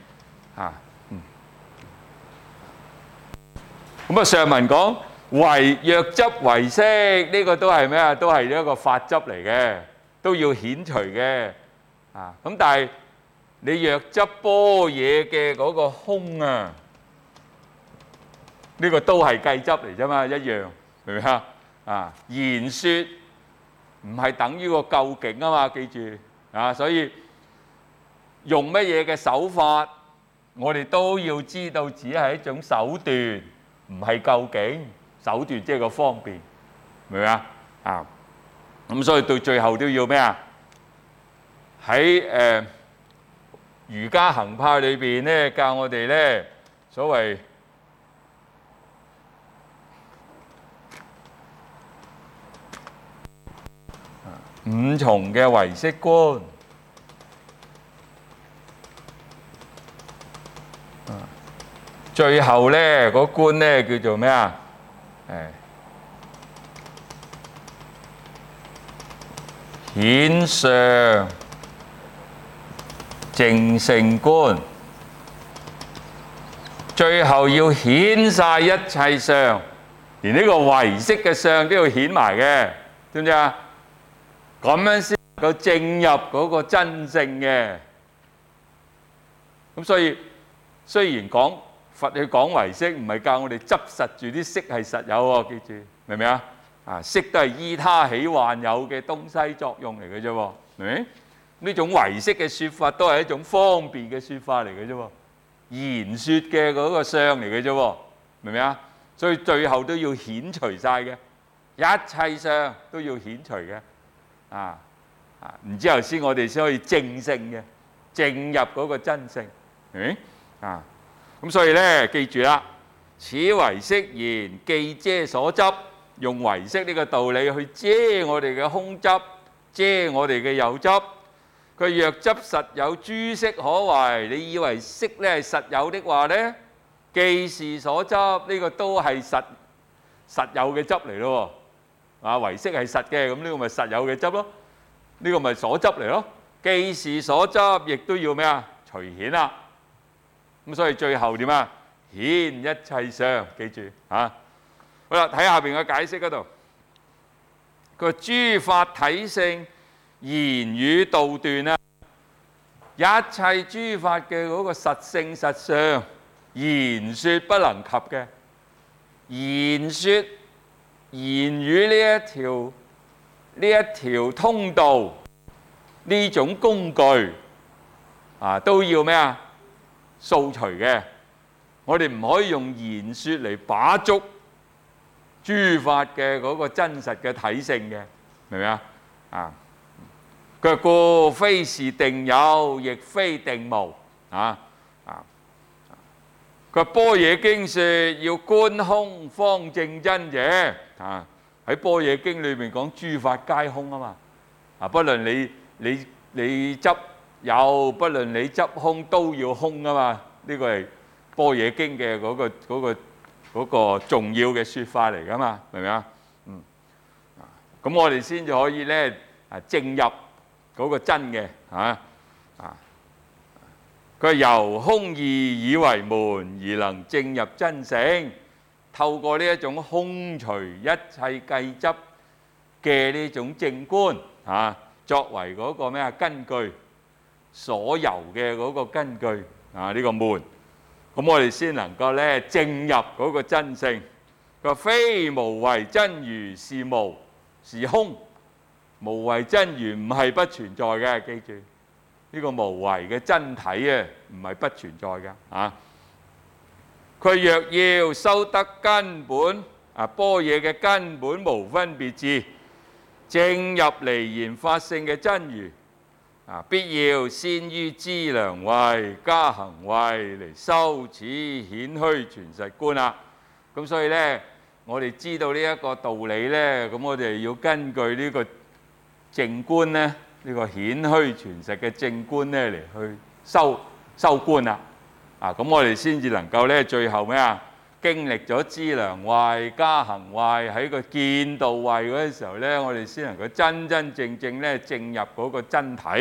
[SPEAKER 1] 咁上文講若執唯識，呢個都係咩啊？都係一個法執嚟嘅，都要遣除嘅。咁但係你若執般若嘅嗰個空啊，呢個都係計執嚟啫嘛，一樣，明唔明啊？言説唔係等於個究竟啊嘛，記住所以用乜嘢嘅手法，我哋都要知道，只係一種手段，唔係究竟。手段即係個方便，明唔明啊？咁所以到最後都要咩啊？喺瑜伽行派裏邊咧，教我哋咧所謂五重嘅唯識觀。最後咧嗰觀咧叫做咩啊？顯相淨勝觀，最後要顯晒一切相，連呢個唯識嘅相都要顯埋嘅，知唔知啊？咁樣先能夠證入嗰個真正嘅。咁所以雖然講佛去講唯識，唔係教我哋執實住啲色係實有喎，記住，明唔明啊？色都係依他起幻有嘅東西作用嚟嘅啫喎，明唔明？呢種唯識嘅説法都係一種方便嘅説法嚟嘅啫喎，言説嘅嗰個相嚟嘅啫喎，明唔明啊？所以最後都要遣除晒嘅，一切相都要遣除嘅，然之後我哋先可以證性嘅，證入嗰個真性，明唔明？咁所以咧，記住啦，此唯識言既遮所執，用唯識呢個道理去遮我哋嘅空執，遮我哋嘅有執。佢若執實有諸色可為，你以為色咧係實有的話咧，既是所執，呢個都係實有嘅執嚟咯。唯識係實嘅，咁呢個咪實有嘅執咯，呢個咪所執嚟咯。既是所執，亦都要咩啊？除顯啦。咁所以最後點啊？顯一切相，記住好啦，睇下邊嘅解釋嗰度，佢話諸法體性言語道斷啊，一切諸法嘅嗰個實性實相，言説不能及嘅。言説言語呢一條通道，呢種工具都要咩啊？掃除嘅。我哋唔可以用言説嚟把捉諸法嘅嗰個真實嘅體性嘅，明唔明啊？佢話故非是定有，亦非定無。佢話般若經説要觀空方證真者，喺般若經裏面講諸法皆空啊嘛。不論你執有，不論你執空，都要空啊嘛。呢個係般若經嘅嗰個重要嘅説法嚟噶嘛，明唔明啊？咁我哋先至可以咧證入嗰個真嘅佢話由空義以為門，而能證入真性。透過呢一種空除一切計執嘅呢種正觀作為嗰個咩根據，所由嘅嗰個根據呢個門，咁我哋先能夠咧證入嗰個真性。佢話非無為真如是無是空，無為真如唔係不存在嘅，記住呢個無為嘅真體唔係不存在嘅。佢若要修得根本般若嘅根本無分別智，證入離言法性嘅真如，必要先於資糧位加行位嚟修此顯虛全實觀啦。咁所以咧，我哋知道呢一個道理咧，咁我哋要根據呢個正觀咧，呢個顯虛全實嘅正觀咧嚟去修觀啦。咁我哋先至能夠咧，最後咩啊？經歷咗資糧位加行位喺個見道位嗰陣時候咧，我哋先能夠真真正正咧證入嗰個真體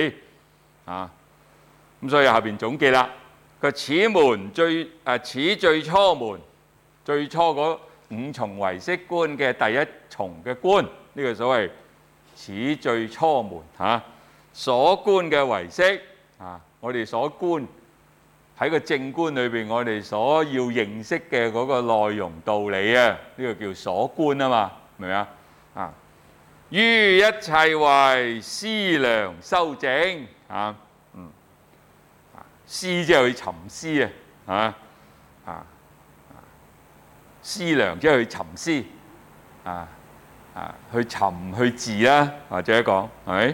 [SPEAKER 1] 咁所以下邊總結啦，佢此門此最初門，最初嗰五重唯識觀嘅第一重嘅觀，呢個所謂此最初門所觀嘅唯識我哋所觀喺個正觀裏邊，我哋所要認識嘅嗰個內容道理呢個叫所觀啊嘛，明唔明啊？於一切為思量修證思即係去沉思思量即係去沉思去尋去治啦，或者講係咪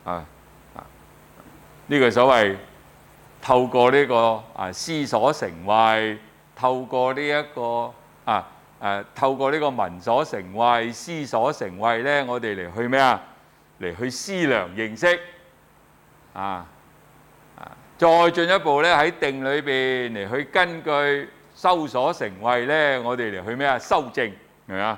[SPEAKER 1] 呢個所謂透過呢個思所成慧，透過呢一個透過呢個聞所成慧、思所成慧咧，我哋嚟去咩啊？嚟去思量認識再進一步咧喺定裏邊嚟去根據修所成慧咧，我哋嚟去咩啊？修證，明唔明啊？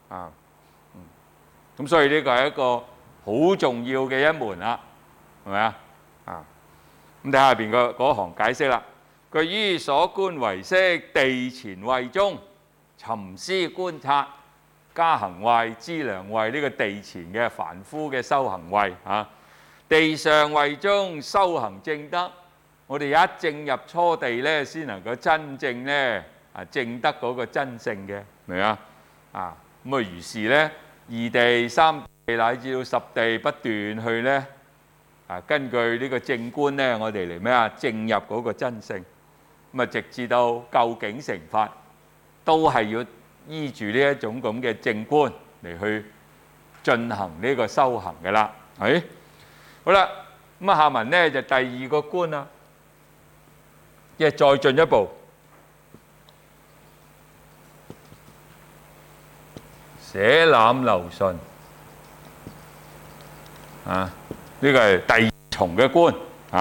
[SPEAKER 1] 咁所以呢個係一個好重要嘅一門啦，係咪啊？咁睇下邊嗰行解釋啦。佢於所觀唯識地前慧中沉思觀察加行慧、資糧慧，呢個地前嘅凡夫嘅修行慧地上慧中修行正德， 我哋一正入初地咧，先能夠真正咧證得嗰個真聖嘅，明啊？咁啊，於是咧二地、三地乃至到十地不斷去咧根據呢個正觀咧，我哋嚟咩啊？證入嗰個真聖，咁啊，直至到究竟成法，都係要依住呢一種咁嘅正觀嚟去進行呢個修行嘅啦。係好啦，咁啊，下文咧就第二個觀啦。即係再進一步，捨濫流順呢個係第二重嘅觀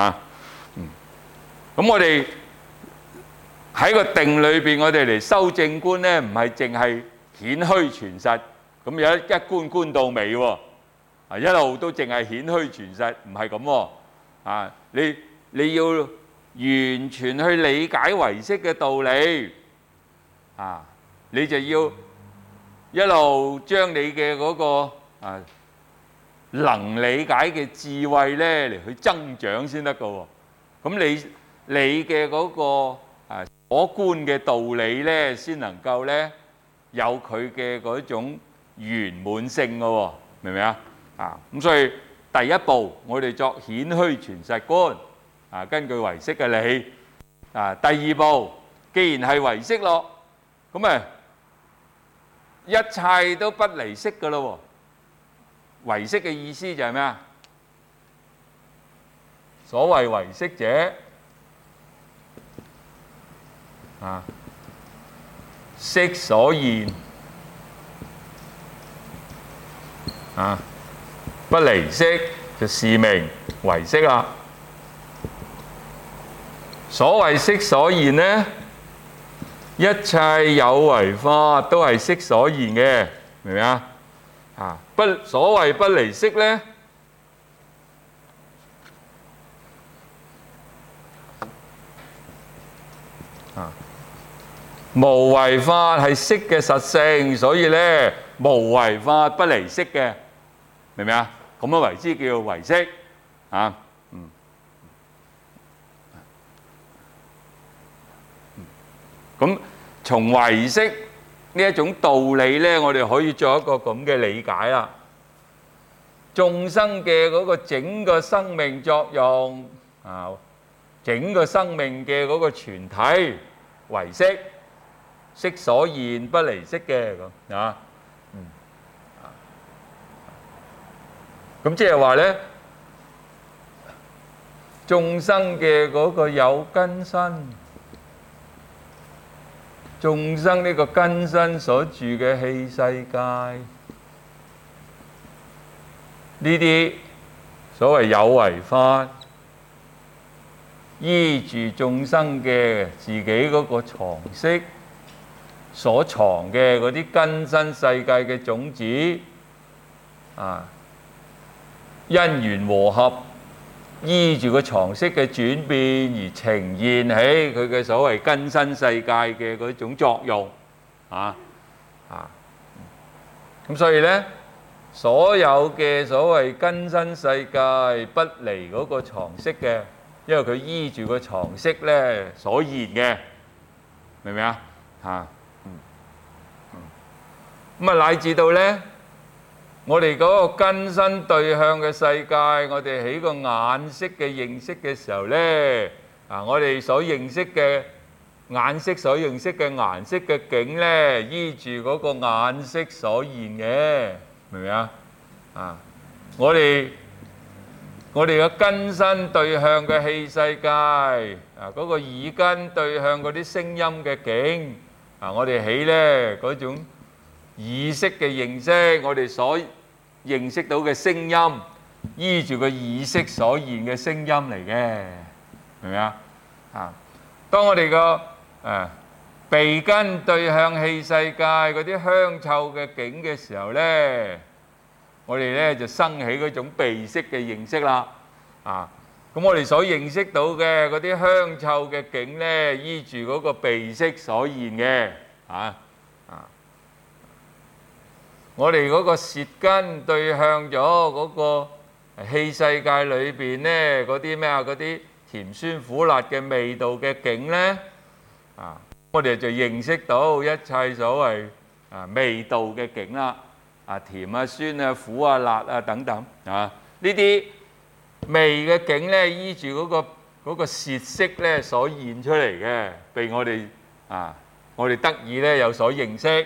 [SPEAKER 1] 咁我哋喺個定裏邊，我哋嚟修正觀咧，唔係淨係顯虛傳實，咁有一觀觀到尾喎，一路都淨係顯虛傳實，唔係咁喎，你要完全去理解唯識嘅道理你就要一路將你嘅嗰個能理解嘅智慧咧嚟去增長先得㗎喎。咁你嘅嗰個所觀嘅道理咧，先能夠咧有佢嘅嗰種圓滿性㗎喎，明唔明啊？咁所以第一步我哋作顯虛傳實觀。根據唯識嘅理，第二步，既然係唯識咯，咁一切都不離識噶咯喎。唯識嘅意思就係咩啊？所謂唯識者，識所現，不離識就是名唯識啦。所謂識所現呢，一切有為法都係識所現嘅，明唔明啊？所謂不離識呢，無為法係識嘅實性，所以呢無為法不離識嘅，明唔明啊？咁樣為之叫唯識咁從唯識呢一種道理咧，我哋可以做一個咁嘅理解啦。眾生嘅嗰個整個生命作用整個生命嘅嗰個全體唯識，識所現不離識嘅咁咁即係話咧，眾生嘅嗰個有根身。眾生呢個根身所住嘅器世界，呢啲所謂有為法，依住眾生嘅自己嗰個藏識所藏嘅嗰啲根身世界嘅種子因緣和合，依住個藏識嘅轉變而呈現起佢嘅所謂根身世界嘅嗰種作用咁所以呢，所有嘅所謂根身世界不離嗰個藏識嘅，因為佢依住個藏識呢所現嘅，明唔明啊？咁乃至到呢，我哋嗰個根身對向嘅世界，我哋喺個眼識嘅認識嘅時候呢，我哋所認識嘅眼識所認識嘅顏色嘅境呢，依住嗰個眼識所現嘅，明唔明啊？我哋嘅根身對向嘅器世界，嗰個耳根對向嗰啲聲音嘅境，我哋起呢嗰種耳識嘅認識，我哋所認識到嘅聲音，依住個耳識所現嘅聲音嚟嘅，明唔明啊？當我哋個鼻根對向器世界嗰啲香臭嘅境嘅時候呢，我哋呢就生起嗰種鼻識嘅認識啦。咁我哋所認識到嘅嗰啲香臭嘅境呢，依住嗰個鼻識所現嘅。我哋嗰個舌根對向咗嗰個器世界裏邊呢，嗰啲咩啊？嗰啲甜酸苦辣嘅味道嘅境呢？我哋就認識到一切所謂味道嘅境啦，甜啊、酸啊、苦啊、辣啊等等呢啲味嘅境呢，依住嗰個舌識呢所現出嚟嘅，被我哋得以呢有所認識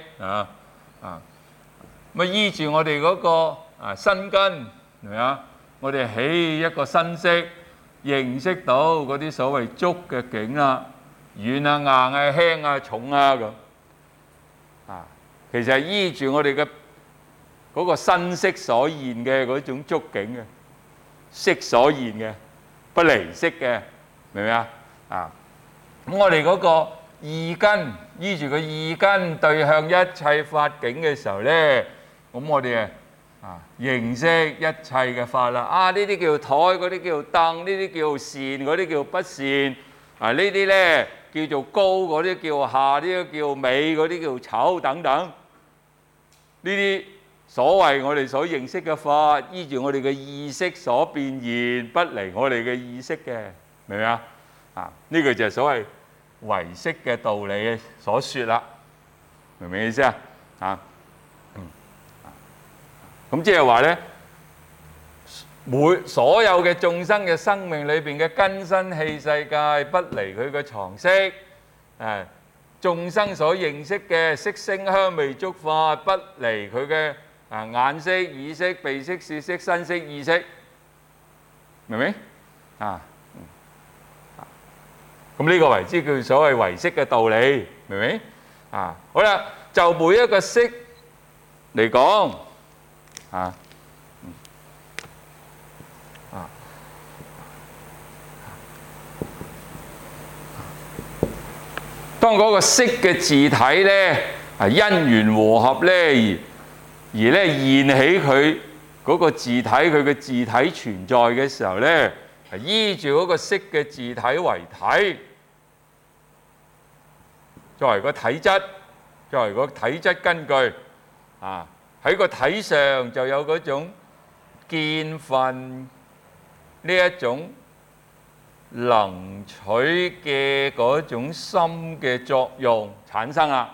[SPEAKER 1] 咁依住我哋嗰個身根係咪啊？我哋起一個身識，認識到嗰啲所謂觸嘅境啦，軟啊、硬啊、輕啊、重啊咁其實係依住我哋嘅嗰個身識所現嘅嗰種觸境嘅識所現嘅不離識嘅，明唔明啊？咁我哋嗰個意根依住個意根對向一切法境嘅時候呢，咁我哋認識一切嘅法啦。呢啲叫台，嗰啲叫凳，呢啲叫善，嗰啲叫不善。呢啲呢叫做高，嗰啲叫下，呢啲叫美，嗰啲叫醜等等。呢啲所謂我哋所認識嘅法，依住我哋嘅意識所變現，不離我哋嘅意識嘅，明唔明啊？呢個就係所謂唯識嘅道理所說啦，明唔明意思啊？咁即係話呢，所有嘅眾生嘅生命裏邊嘅根身器世界，不離佢嘅常識。眾生所認識嘅色聲香味觸法，不離佢嘅眼識、耳識、鼻識、舌識、身識、意識，明唔明？咁呢個為之叫所謂唯識嘅道理，明唔明？好啦，就每一個識嚟講，當嗰個識嘅自體呢因緣和合呢而呢現起佢嗰個自體，佢嘅自體存在嘅時候呢，依住嗰個識嘅自體為體，作為個體質，作為個體質根據喺個體上就有嗰種見分呢一種能取嘅嗰種心嘅作用產生啦。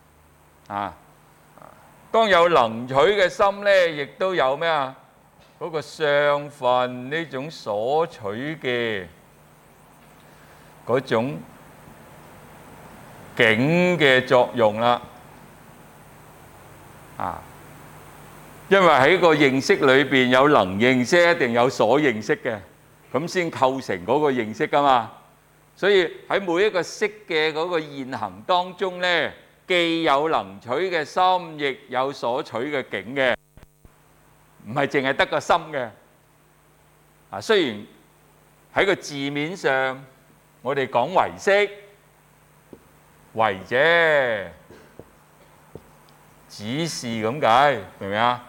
[SPEAKER 1] 當有能取嘅心呢，亦都有咩啊？嗰個相分呢種所取嘅嗰種境嘅作用啦。因為喺個認識裏邊有能認識，一定有所認識嘅，咁先構成嗰個認識㗎嘛。所以喺每一個識嘅嗰個現行當中呢，既有能取嘅心，亦有所取嘅境嘅，唔係淨係得個心嘅。雖然喺個字面上，我哋講唯識，唯啫，只是咁解，明唔明啊？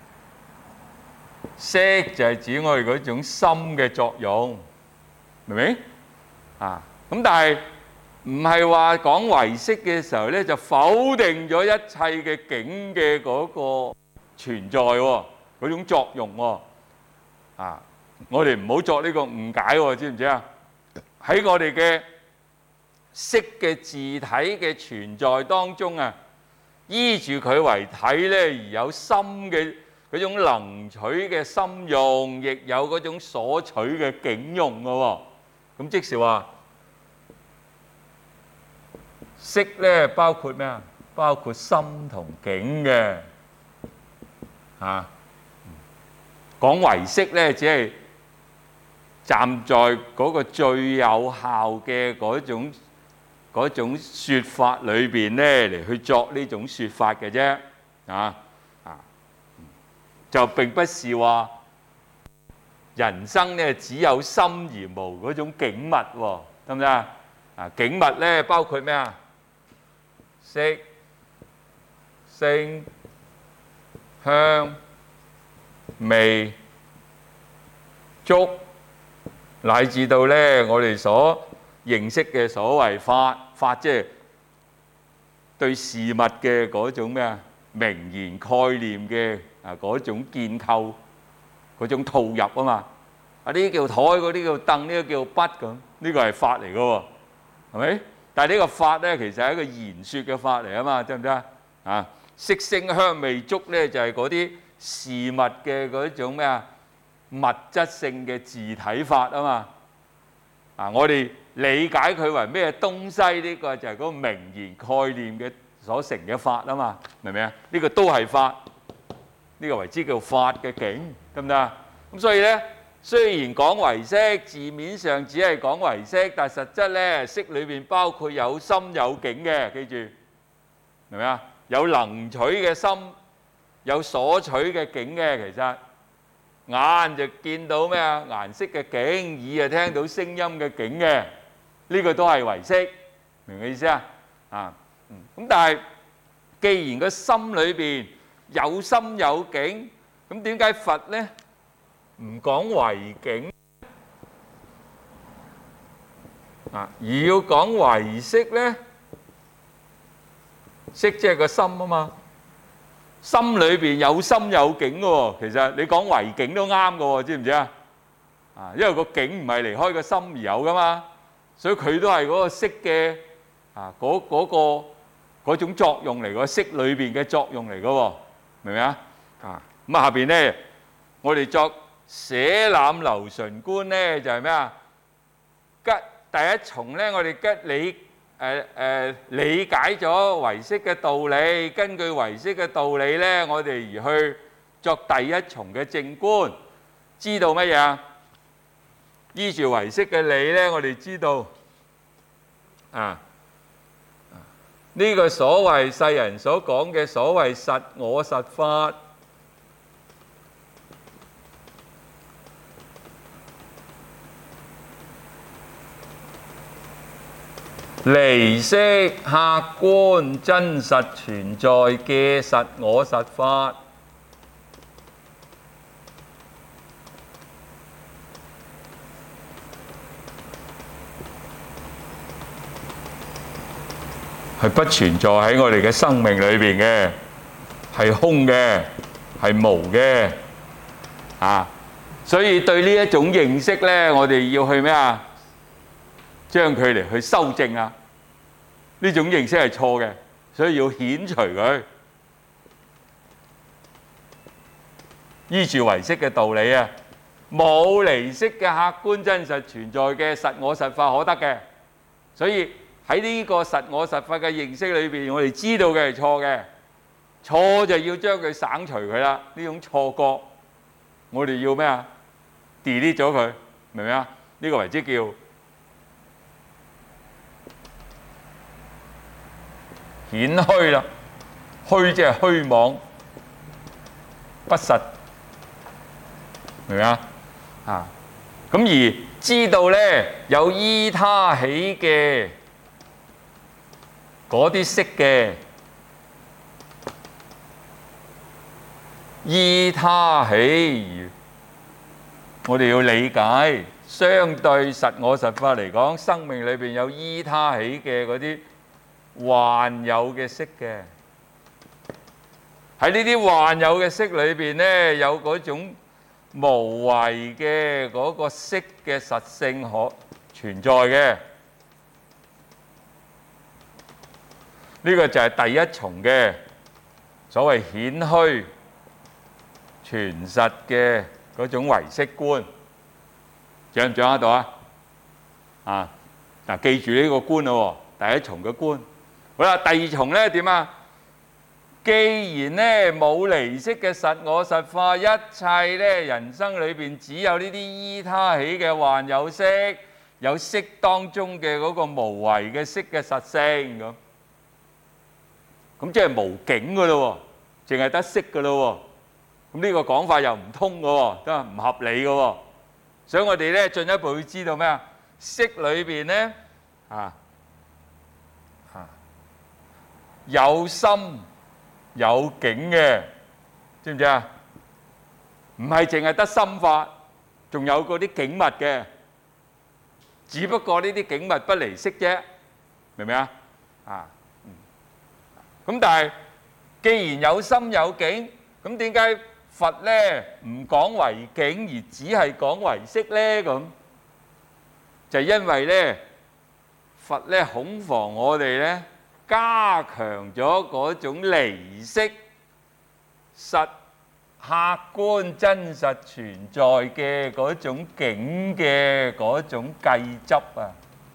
[SPEAKER 1] 識就係指我哋嗰種心嘅作用，明唔明？咁但係唔係話講唯識嘅時候呢，就否定咗一切嘅境嘅嗰個存在喎，嗰種作用喎。我哋唔好作呢個誤解喎，知唔知啊？喺我哋嘅識嘅自體嘅存在當中依住佢為體呢，而有心嘅嗰種能取嘅心用，亦有嗰種所取嘅境用嘅喎。咁即是話識呢包括咩啊？包括心同境嘅。講唯識呢，只係站在嗰個最有效嘅嗰種說法裏邊呢，嚟去作呢種說法嘅啫。就並不是話人生呢只有心而無嗰種境物喎，得唔得啊？境物呢包括咩啊？色、聲、香、味、觸，乃至到呢我哋所認識嘅所謂法，即係對事物嘅嗰種咩啊？名言概念嘅嗰種建構，嗰種套入啊嘛。 啊呢啲叫台，嗰啲叫凳，呢個叫筆咁，呢個係法嚟嘅喎，係咪？但係呢個法咧，其實係一個言説嘅法嚟啊嘛，知唔知啊？啊，色聲香味觸咧，就係嗰啲事物嘅嗰種咩啊？物質性嘅自體法啊嘛。啊，我哋理解佢為咩東西，呢個就係嗰個名言概念嘅所成嘅法啊嘛，明唔明啊？呢個都係法，呢個為之叫法嘅境，得唔得啊？咁所以咧，雖然講唯識，字面上只係講唯識，但係實質咧，識裏邊包括有心有境嘅，記住，明唔明啊？有能取嘅心，有所取嘅境嘅，其實眼就見到咩啊？顏色嘅境，耳就聽到聲音嘅境嘅，呢個都係唯識，明唔明意思啊？啊，咁但係既然個心裏邊有心有境，咁點解佛咧唔講唯境啊，而要講唯識咧？識即係個心啊嘛，心裏邊有心有境嘅喎。其實你講唯境都啱嘅喎，知唔知啊？啊，因為個境唔係離開個心而有噶嘛，所以佢都係嗰個識嘅啊，嗰種作用嚟，個識裏邊嘅作用嚟嘅喎，明唔明啊？啊，咁啊下邊咧，我哋作捨濫流純觀咧，就係咩啊？第一重咧，我哋理解咗唯識嘅道理，根據唯識嘅道理咧，我哋而去作第一重嘅正觀，知道乜嘢啊？依住唯識嘅理咧，我哋知道啊，呢個所謂世人所講嘅所謂實我實法，離色客觀真實存在嘅實我實法，係不存在喺我哋嘅生命裏邊嘅，係空嘅，係無嘅啊！所以對呢一種認識咧，我哋要去咩啊？將佢嚟去修正啊！呢種認識係錯嘅，所以要遣除佢。依住唯識嘅道理啊，冇離色嘅客觀真實存在嘅實我實法可得嘅。所以喺呢個實我實法嘅認識裏邊，我哋知道嘅係錯嘅，錯就要將佢省除佢啦。呢種錯覺，我哋要咩啊？delete咗佢，明唔明啊？呢個為之叫顯虛啦，虛即係虛妄、不實，明唔明啊？啊，咁而知道咧有依他起嘅嗰啲識嘅，依他起，我哋要理解相對實我實法嚟講，生命裏邊有依他起嘅嗰啲幻有嘅識嘅，喺呢啲幻有嘅識裏邊咧，有嗰種無為嘅嗰個識嘅實性可存在嘅。呢個就係第一重嘅所謂顯虛全實嘅嗰種唯識觀，掌唔掌握到啊？啊，嗱，記住呢個觀咯，第一重嘅觀。好啦，第二重咧點啊？既然咧冇離色嘅實我實法，一切咧人生裏邊只有呢啲依他起嘅幻有識，有識當中嘅嗰個無為嘅識嘅實性咁即係無境噶咯喎，淨係得識噶咯喎。咁呢個講法又唔通噶喎，都係唔合理噶喎。所以我哋咧進一步要知道咩啊？識裏邊咧有心有境嘅，知唔知啊？唔係淨係得心法，仲有嗰啲境物嘅。只不過呢啲境物不離識啫，明唔明啊？咁但係既然有心有境，咁點解佛咧唔講唯境而只係講唯識咧？咁就因為咧佛咧恐防我哋咧加強咗嗰種離識實客觀真實存在嘅嗰種境嘅嗰種計執啊！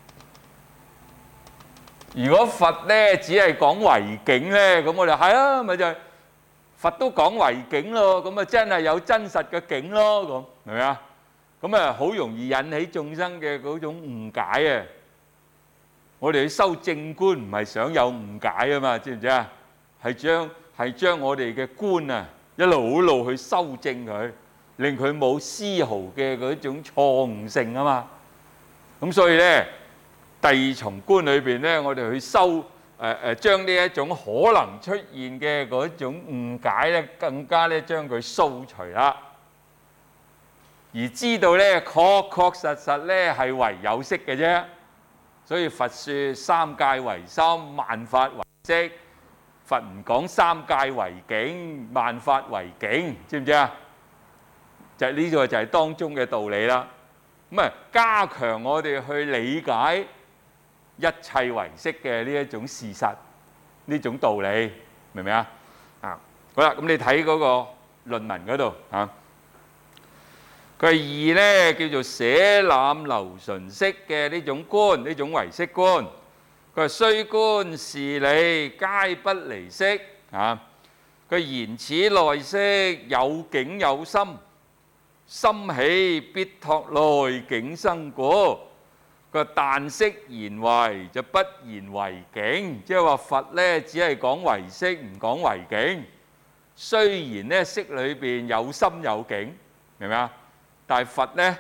[SPEAKER 1] 如果佛咧只係講唯境咧，咁我哋係啊，咪就係佛都講唯境咯，咁啊真係有真實嘅境咯，咁係咪啊？咁啊好容易引起眾生嘅嗰種誤解啊！我哋去修正觀唔係想有誤解啊嘛，知唔知啊？係將我哋嘅觀啊一路去修正佢，令佢冇絲毫嘅嗰種錯誤性啊嘛。咁所以咧，第二重觀裏邊咧，我哋去修將呢一種可能出現嘅嗰種誤解咧，更加咧將佢掃除啦，而知道咧確確實實咧係唯有識嘅啫。所以佛説三界唯心，萬法唯識。佛唔講三界為境，萬法為境，知唔知啊？就呢個就係當中嘅道理啦。咁啊，加強我哋去理解一切唯識嘅呢一種事實，呢種道理，明唔明啊？啊，好啦，咁你睇嗰個論文嗰度嚇，佢二咧叫做捨濫流純識嘅呢種觀，呢種唯識觀。佢話雖觀事理皆不離識啊！佢言此內識有境有心，心起必託內境生故。佢話但識言唯就不言唯境，即係話佛咧只係講唯識唔講唯境。雖然咧識裏邊有心有境，明唔明啊？但係佛咧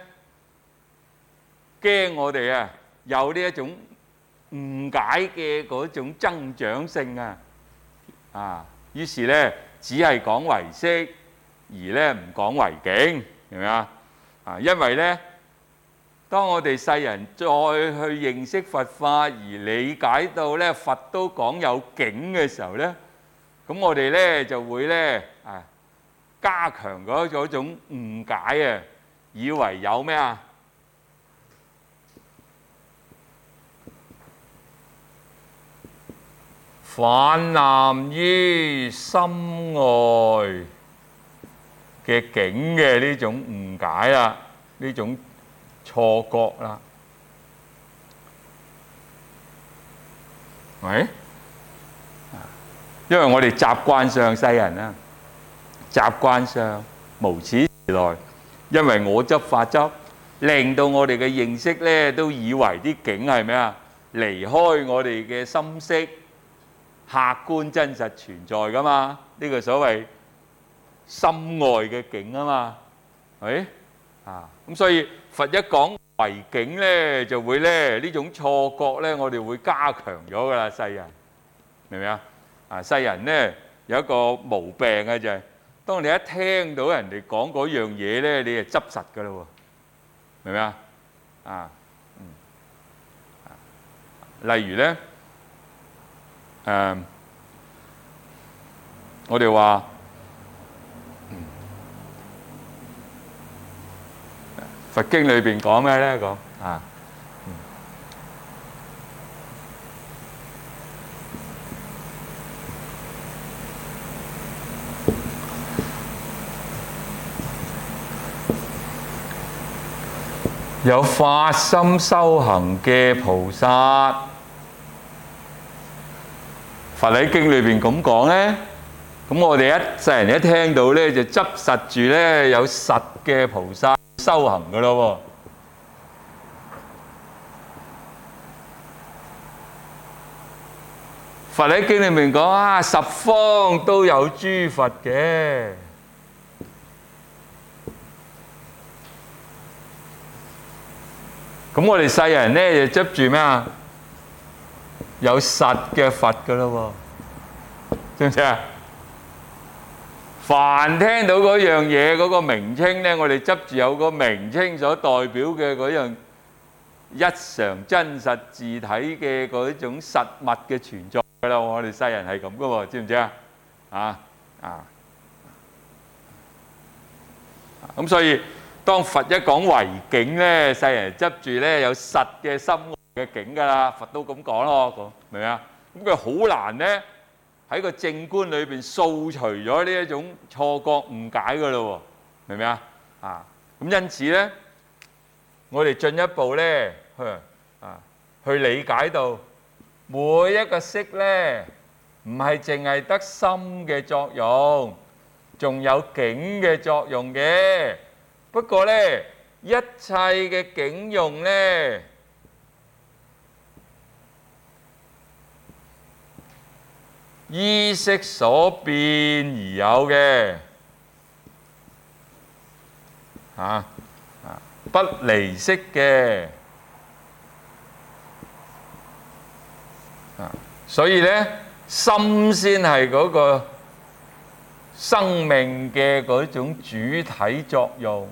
[SPEAKER 1] 驚我哋啊有呢一種誤解嘅嗰種增長性啊，於是咧只係講唯識，而咧唔講唯境，明唔明啊？啊，因為咧，當我哋世人再去認識佛法而理解到咧佛都講有境嘅時候咧，咁我哋咧就會咧加強嗰種誤解啊，以為有咩啊？泛濫於心外嘅境嘅呢種誤解啦，呢種錯覺啦，係？因為我哋習慣上世人啊，習慣上無始時來，因為我執法執，令到我哋嘅認識咧都以為啲境係咩啊？離開我哋嘅心識。客觀真實存在噶嘛？呢個所謂心外嘅境啊嘛，係啊，咁所以佛一講唯境咧，就會咧呢種錯覺咧，我哋會加強咗噶啦，世人明唔明啊？啊，世人咧有一個毛病嘅就係，當你一聽到人哋講嗰樣嘢咧，你就執實噶啦喎，明唔明啊？啊，例如咧。我哋話佛經裏邊講咩咧？講有發心修行嘅菩薩。佛喺經裏邊咁講咧，咁我哋一世人一聽到咧，就執實住咧有實嘅菩薩修行噶咯喎。佛喺經裏面講啊，十方都有諸佛嘅。咁我哋世人咧就執住咩啊？有實嘅佛噶咯喎，知唔知啊？凡聽到嗰樣嘢嗰個名稱咧，我哋執住有個名稱所代表嘅嗰樣一常真實自體嘅嗰種實物嘅存在噶啦，我哋世人係咁噶喎，知唔知啊？ 咁所以當佛一講唯境咧，世人執住咧有實嘅心嘅境㗎啦，佛都咁講咯，明唔明啊？咁佢好難咧喺個正觀裏邊掃除咗呢一種錯覺誤解㗎咯喎，明唔明啊？咁因此咧，我哋進一步咧去理解到每一個色咧，唔係淨係得心嘅作用，仲有境嘅作用嘅。不過咧，一切嘅境用咧，依色所變而有嘅，不離色嘅。所以咧，心先係嗰個生命嘅嗰種主體作用，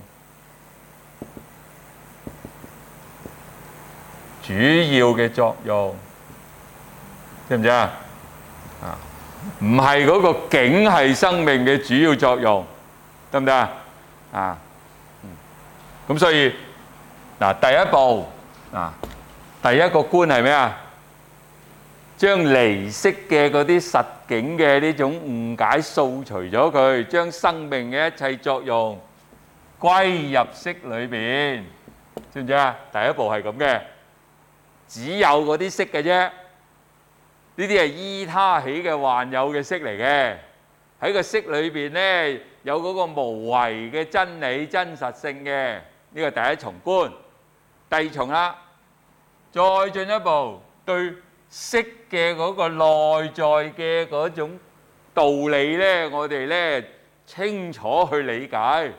[SPEAKER 1] 主要嘅作用，知唔知啊？唔係嗰個境係生命嘅主要作用，得唔得啊？咁所以嗱，第一步第一個觀係咩啊？將離色嘅嗰啲實境嘅呢種誤解掃除咗佢，將生命嘅一切作用歸入色裏邊，知唔知啊？第一步係咁嘅，只有嗰啲色嘅啫，呢啲係依他起嘅幻有嘅色嚟嘅，喺個色裏邊咧有嗰個無為嘅真理真實性嘅，呢個第一重觀。第二重啦，再進一步對色嘅嗰個內在嘅嗰種道理咧，我哋咧清楚去理解，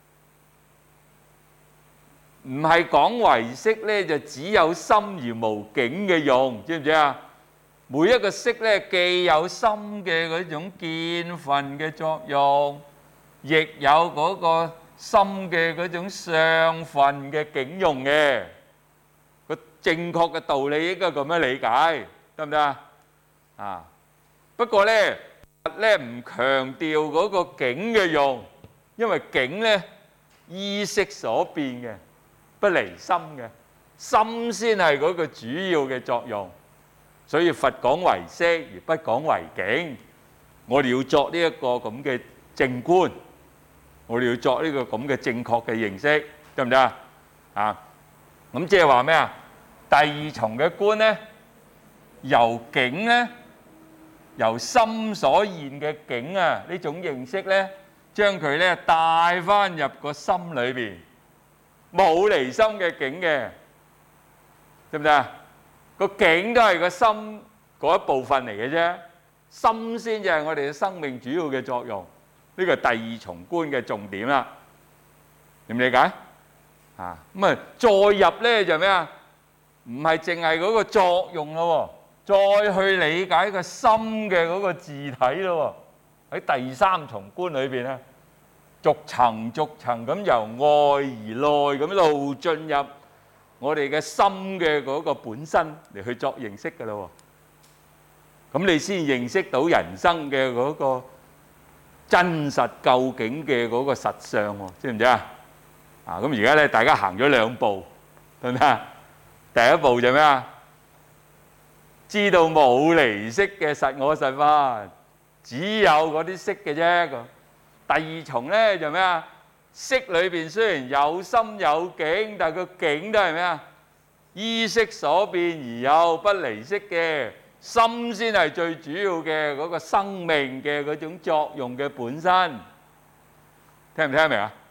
[SPEAKER 1] 唔係講唯色咧就只有心而無境嘅用，知唔知啊？每一個色咧既有心嘅嗰種見分嘅作用，亦有嗰個心嘅嗰種相分嘅境用嘅。個正確嘅道理應該咁樣理解，得唔得啊？不過咧，唔強調嗰個境嘅用，因為境咧依色所變嘅，不離心嘅，心先係嗰個主要嘅作用。所以佛講唯色而不講唯境，我哋要作呢一個咁嘅正觀，我哋要作呢個咁嘅正確嘅認識，得唔得啊？咁即係話咩啊？第二重嘅觀咧，由境咧，由心所現嘅境啊，呢種認識咧，將佢咧帶翻入個心裏邊，冇離心嘅境嘅，得唔得啊？個境都係個心嗰一部分嚟嘅啫，心先至係我哋嘅生命主要嘅作用。呢個係第二重觀嘅重點啦，理唔理解？咁啊，再入咧就咩啊？唔係淨係嗰個作用咯，再去理解個心嘅嗰個自體咯。喺第三重觀裏邊咧，逐層逐層咁由外而內咁一路進入我哋嘅心嘅嗰個本身嚟去作認識㗎咯。咁你先認識到人生嘅嗰個真實究竟嘅嗰個實相喎，知唔知啊？咁而家咧，大家行咗兩步，得唔得？第一步就咩啊？知道冇離色嘅實我實法，只有嗰啲色嘅啫。第二重咧就咩啊？色裏邊雖然有心有境，但係個境都係咩啊？依色所變而有，不離色嘅。心先係最主要嘅嗰個生命嘅嗰種作用嘅本身。聽唔聽得明啊？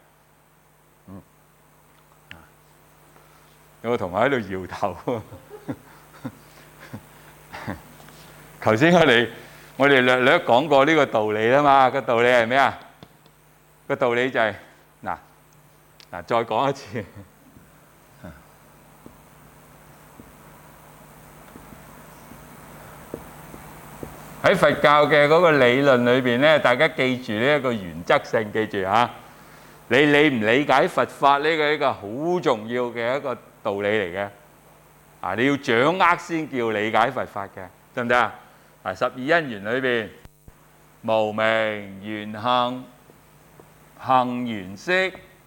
[SPEAKER 1] 有個同學喺度搖頭。頭先我哋略略講過呢個道理啦嘛。個道理係咩啊？個道理就係嗱，再講一次。喺佛教嘅嗰個理論裏邊咧，大家記住呢一個原則性，記住嚇。你理唔理解佛法呢個一個好重要嘅一個道理嚟嘅。你要掌握先叫理解佛法嘅，得唔得啊？十二因緣裏邊，無明緣行，行緣識，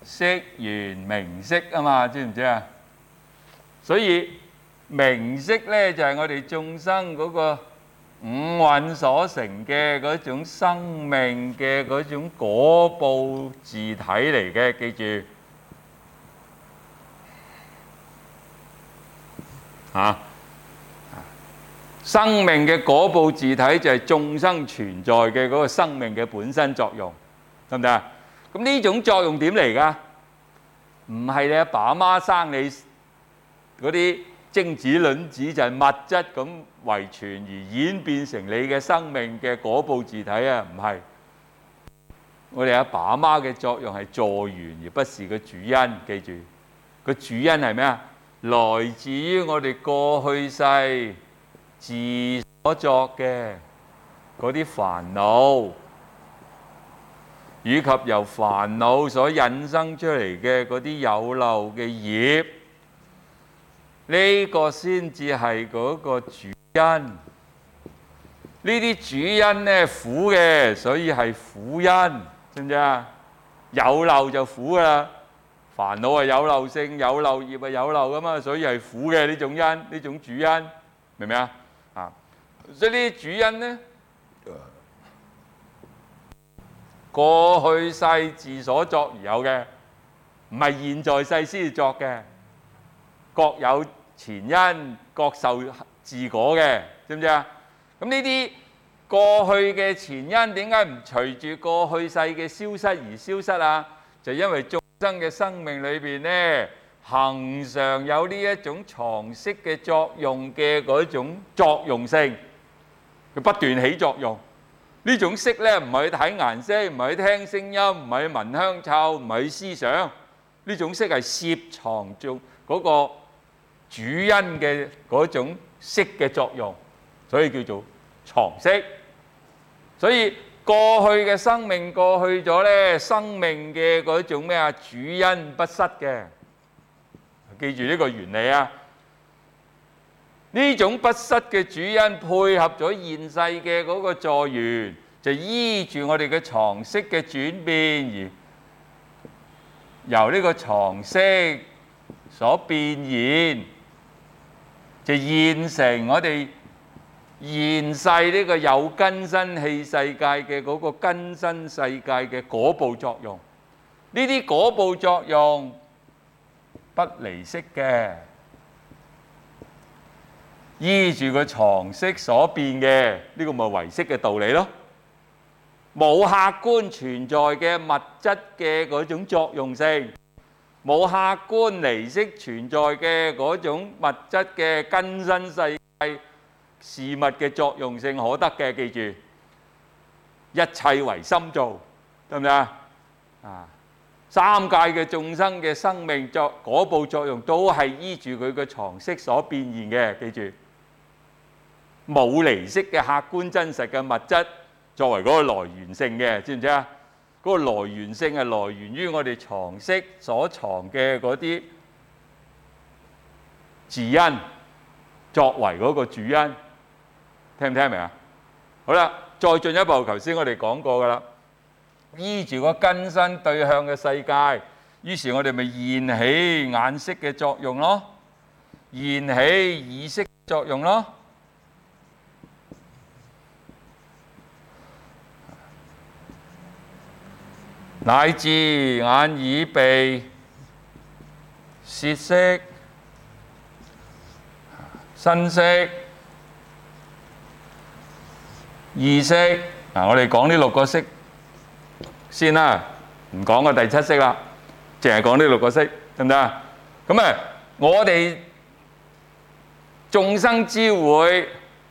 [SPEAKER 1] 色緣名色啊嘛，知唔知啊？所以名色咧就係我哋眾生嗰個五蘊所成嘅嗰種生命嘅嗰種果報自體嚟嘅，記住嚇。生命嘅果報自體就係眾生存在嘅嗰個生命嘅本身作用，得唔得啊？咁呢種作用點嚟㗎？唔係你阿爸阿媽生你嗰啲精子卵子就係物質咁遺傳而演變成你嘅生命嘅果報自體啊，唔係。我哋阿爸阿媽嘅作用係助緣，而不是個主因。記住，個主因係咩啊？來自於我哋過去世自所作嘅嗰啲煩惱，以及由煩惱所引生出嚟嘅嗰啲有漏嘅業，呢個先至係嗰個主因。呢啲主因呢苦嘅，所以係苦因，知唔知啊？有漏就苦㗎啦，煩惱係有漏性，有漏業係有漏㗎嘛，所以係苦嘅呢種因，呢種主因，明唔明啊？啊，所以呢啲主因呢，過去世自所作而有嘅，唔係現在世先至作嘅，各有前因，各受自果嘅，知唔知啊？咁呢啲過去嘅前因點解唔隨住過去世嘅消失而消失啊？就因為眾生嘅生命裏邊呢，恆常有呢一種藏識嘅作用嘅嗰種作用性，佢不斷起作用。呢種識呢，唔係去睇顏色，唔係去聽聲音，唔係去聞香臭，唔係去思想。呢種識係攝藏住嗰個主因嘅嗰種識嘅作用，所以叫做藏識。所以過去嘅生命過去咗呢，生命嘅嗰種咩啊？主因不失嘅，記住呢個原理啊！呢種不失嘅主因配合咗現世嘅嗰個助緣，就依住我哋嘅藏識嘅轉變而由呢個藏識所變現，就現成我哋現世呢個有根身器世界嘅嗰個根身世界嘅果報作用。呢啲果報作用不離識嘅。依住個藏識所變嘅，呢個咪唯識嘅道理咯。冇客觀存在嘅物質嘅嗰種作用性，冇客觀離識存在嘅嗰種物質嘅根身世界事物嘅作用性可得嘅。記住，一切唯心造，得唔得啊？啊，三界嘅眾生嘅生命作果報作用都係依住佢嘅藏識所變現嘅。記住。冇離識嘅客觀真實嘅物質作為嗰個來源性嘅，知唔知啊？嗰個來源性係來源於我哋藏識所藏嘅嗰啲自因，作為嗰個主因，聽唔聽明啊？好啦，再進一步，頭先我哋講過噶啦，依住個根身對向嘅世界，於是我哋咪現起眼識嘅作用咯，現起意識作用咯。乃至眼耳鼻舌識身識意識。嗱，我哋講呢六個識先啦，唔講個第七識啦，淨係講呢六個識，得唔得啊？咁啊，我哋眾生之會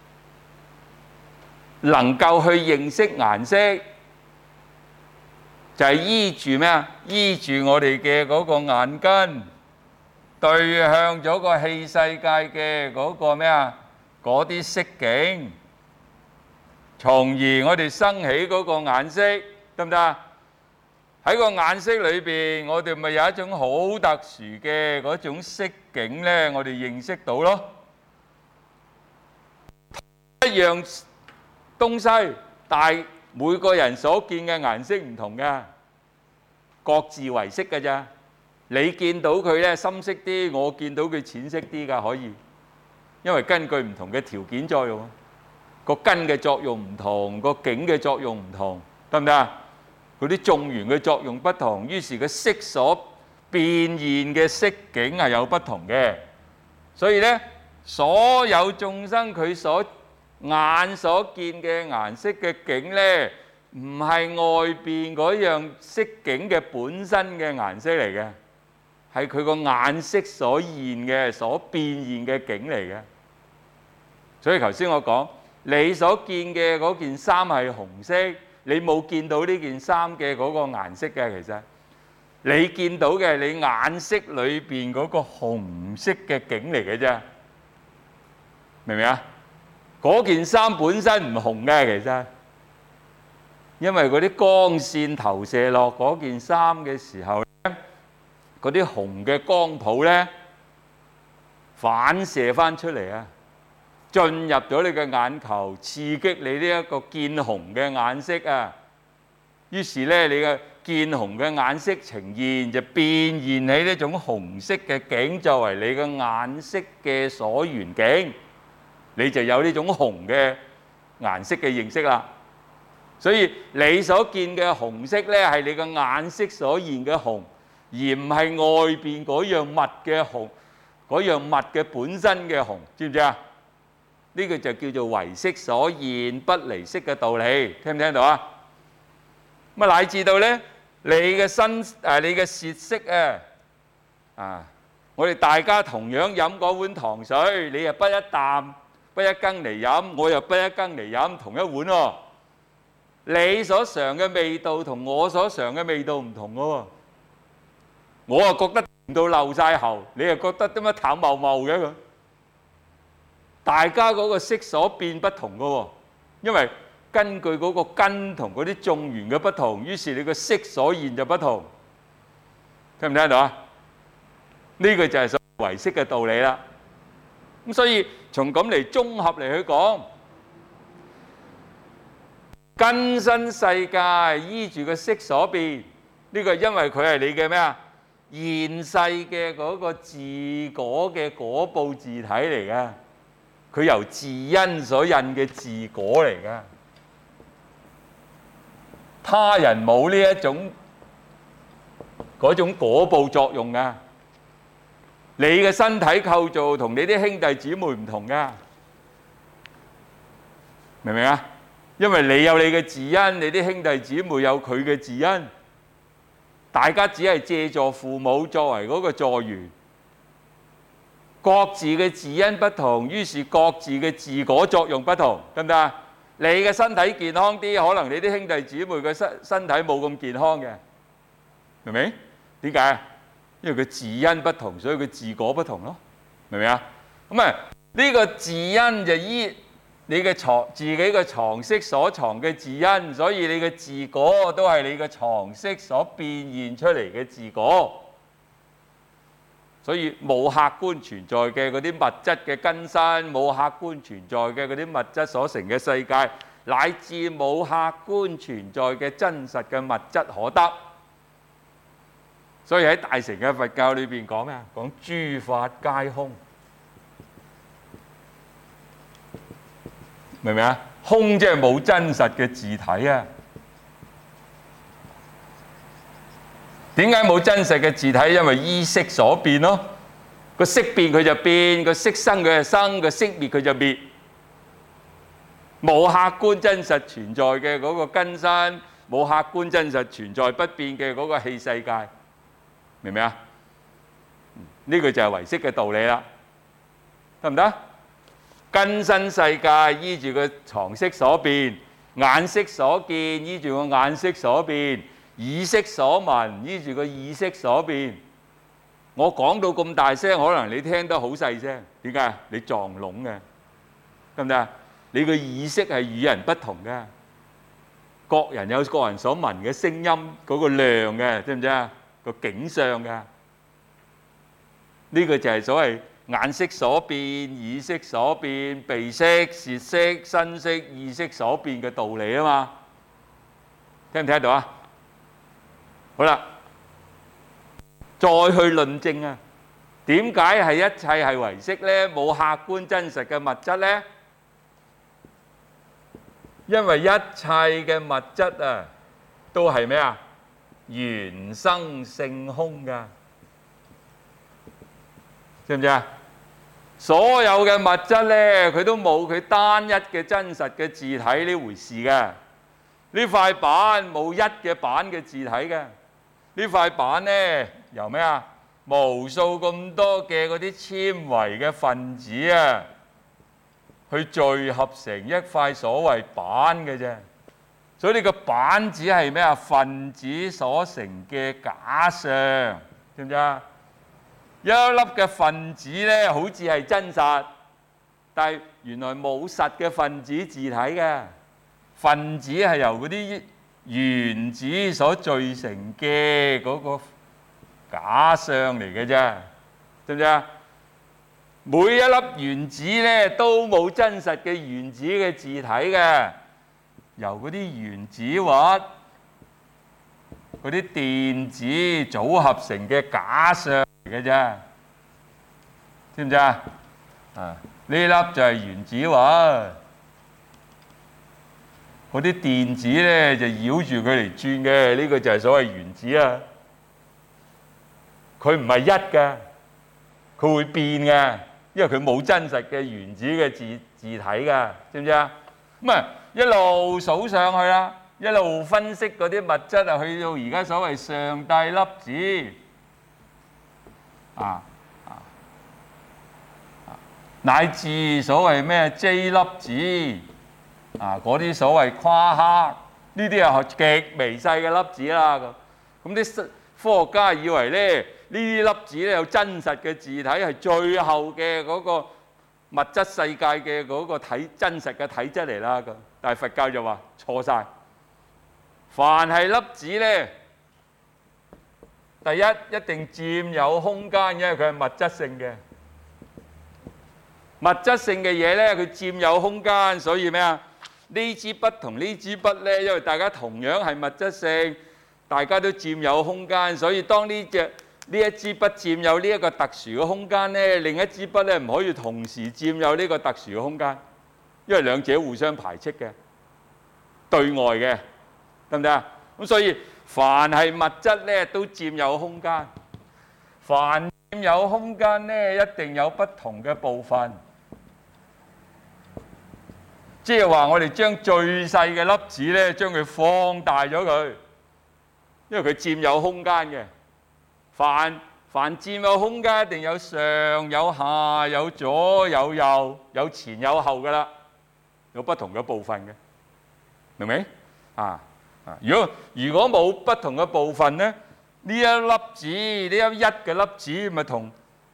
[SPEAKER 1] 能夠去認識顏色，就係依住咩啊？依住我哋嘅嗰個眼根對向咗個器世界嘅嗰個咩啊？嗰啲色境，從而我哋生起嗰個眼識，得唔得啊？喺個眼識裏邊，我哋咪有一種好特殊嘅嗰種色境咧，我哋認識到咯。一樣東西，但係每個人所見嘅顏色唔同嘅， 各自為色嘅咋。你見到佢咧深色啲，我見到佢淺色啲㗎，可以，因為根據唔同嘅條件作用，個根嘅作用唔同，個景嘅作用唔同，得唔得啊？嗰啲眾緣嘅作用不同，於是個色所變現嘅色境係有不同嘅。所以咧，所有眾生佢所眼所見嘅顏色嘅境咧，唔係外邊嗰樣色境嘅本身嘅顏色嚟嘅，係佢個眼色所現嘅、所變現嘅境嚟嘅。所以頭先我講，你所見嘅嗰件衫係紅色，你冇見到呢件衫嘅嗰個顏色嘅，其實你見到嘅你眼色裏邊嗰個紅色嘅境嚟嘅啫，明唔明啊？嗰件衫本身唔紅嘅，其實因為嗰啲光線投射落嗰件衫嘅時候咧，嗰啲紅嘅光譜咧反射翻出嚟啊，進入咗你嘅眼球，刺激你呢一個見紅嘅眼色啊。於是咧，你嘅見紅嘅眼色呈現就變現起呢種紅色嘅境，作為你嘅眼色嘅所緣境，你就有呢種紅嘅顏色嘅認識啦。所以你所見嘅紅色咧，係你嘅眼色所現嘅紅，而唔係外邊嗰樣物嘅紅，嗰樣物嘅本身嘅紅，知唔知啊？呢個就叫做唯色所現不離色嘅道理，聽唔聽到啊？咁乃至到咧，你嘅你嘅舌色我哋大家同樣飲嗰碗糖水，你又不一啖不一羹嚟飲，我又不一羹嚟飲，同一碗喎。你所嘗嘅味道同我所嘗嘅味道唔同嘅喎。我又覺得甜到漏晒喉，你又覺得點解淡茂茂嘅佢？大家嗰個色所變不同嘅喎，因為根據嗰個根同嗰啲眾緣嘅不同，於是你個色所現就不同。聽唔聽到啊？呢個就係所謂唯識嘅道理啦。咁所以從咁嚟綜合嚟去講，根身世界依住個色所變，呢個因為佢係你嘅咩啊？現世嘅嗰個自果嘅果報自體嚟嘅，佢由自因所印嘅自果嚟嘅。他人冇呢一種嗰種果報作用㗎。你嘅身體構造同你啲兄弟姊妹唔同㗎，明唔明啊？因為你有你嘅自因，你啲兄弟姊妹有佢嘅自因，大家只係借助父母作為嗰個助緣，各自嘅自因不同，於是各自嘅自果作用不同，得唔得啊？你嘅身體健康啲，可能你啲兄弟姊妹嘅身體冇咁健康嘅，明唔明？點解啊？因為佢自因不同，所以佢自果不同咯，明唔明啊？咁啊，呢個自因就依你嘅自己嘅藏識所藏嘅自因，所以你嘅自果都係你嘅藏識所變現出嚟嘅自果。所以冇客觀存在嘅嗰啲物質嘅根身，冇客觀存在嘅嗰啲物質所成嘅世界，乃至冇客觀存在嘅真實嘅物質可得。所以喺大乘嘅佛教裏邊講咩啊？講諸法皆空，明唔明啊？空即係冇真實嘅自體啊！點解冇真實嘅自體？因為依色所變咯。個色變佢就變，個色生佢就生，個色滅佢就滅。冇客觀真實存在嘅嗰個根身，冇客觀真實存在不變嘅嗰個器世界，明唔明啊？呢個就係唯識嘅道理啦，得唔得？根身世界依住個藏識所變，眼識所見依住個眼識所變，耳識所聞依住個耳識所變。我講到咁大聲，可能你聽得好細聲。點解？你撞聾嘅，得唔得啊？你個耳識係與人不同嘅，各人有各人所聞嘅聲音嗰個量嘅，知唔知啊？個景象嘅，呢個就係所謂眼識所變、耳識所變、鼻識、舌識、身識、意識所變嘅道理啊嘛。聽唔聽到啊？好啦。 再去論證啊。點解係一切係唯識呢？冇客觀真實嘅物質呢？因為一切嘅物質啊，都係咩啊？緣生性空㗎，知唔知啊？所有嘅物質呢，佢都冇佢單一嘅真實嘅自體呢回事嘅。呢塊板冇一嘅板嘅自體嘅。呢塊板呢，由咩啊？無數咁多嘅嗰啲纖維嘅分子啊，去聚合成一塊所謂板嘅啫。所以呢個板只係咩啊？分子所成嘅假象，知唔知啊？一粒嘅分子呢，好似係真實，但係原來冇實嘅分子自體嘅。分子係由嗰啲原子所聚成嘅嗰個假象嚟嘅啫，知唔知啊？每一粒原子呢，都冇真實嘅原子嘅自體嘅，由嗰啲原子核、嗰啲電子組合成嘅假象嚟嘅啫，知唔知啊？呢粒就係原子核，嗰啲電子呢就繞住佢嚟轉嘅，呢個就係所謂原子啊。佢唔係一嘅，佢會變嘅，因為佢冇真實嘅原子嘅自體㗎，知唔知啊？咁啊一路數上去啦，一路分析嗰啲物質啊，去到而家所謂上帝粒子乃至所謂咩 J 粒子嗰啲所謂夸克，呢啲係極微細嘅粒子啦。咁啲科學家以為咧，呢啲粒子咧有真實嘅自體，係最後嘅嗰個物質世界嘅嗰個真實嘅體質嚟啦。但係佛教就話錯晒。凡係粒子咧，第一定佔有空間，因為佢係物質性嘅。物質性嘅嘢咧，佢佔有空間，所以咩啊？呢支筆同呢支筆咧，因為大家同樣係物質性，大家都佔有空間，所以當呢一支筆佔有呢一個特殊嘅空間咧，另一支筆咧唔可以同時佔有呢個特殊嘅空間，因為兩者互相排斥嘅，對外嘅，得唔得啊？咁所以凡係物質咧都佔有空間，凡佔有空間咧一定有不同嘅部分。即係話，我哋將最細嘅粒子咧，將佢放大咗佢，因為佢佔有空間嘅。凡佔有空間，一定有上有下，有左有右，有前有後噶啦，有不同嘅部分嘅，明唔明？如果冇不同嘅部分咧，呢一粒子，呢一嘅粒子，咪同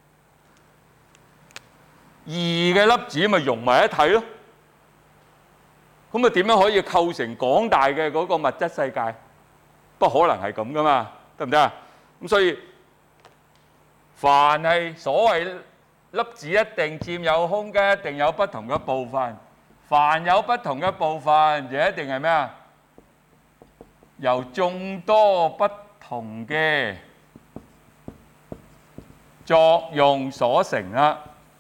[SPEAKER 1] 二嘅粒子咪融埋一體咯。咁啊點樣可以構成廣大嘅嗰個物質世界？不可能係咁噶嘛，得唔得啊？咁所以凡係所謂粒子一定佔有空間，一定有不同嘅部分。凡有不同嘅部分，就一定係咩啊？由眾多不同嘅作用所成啦。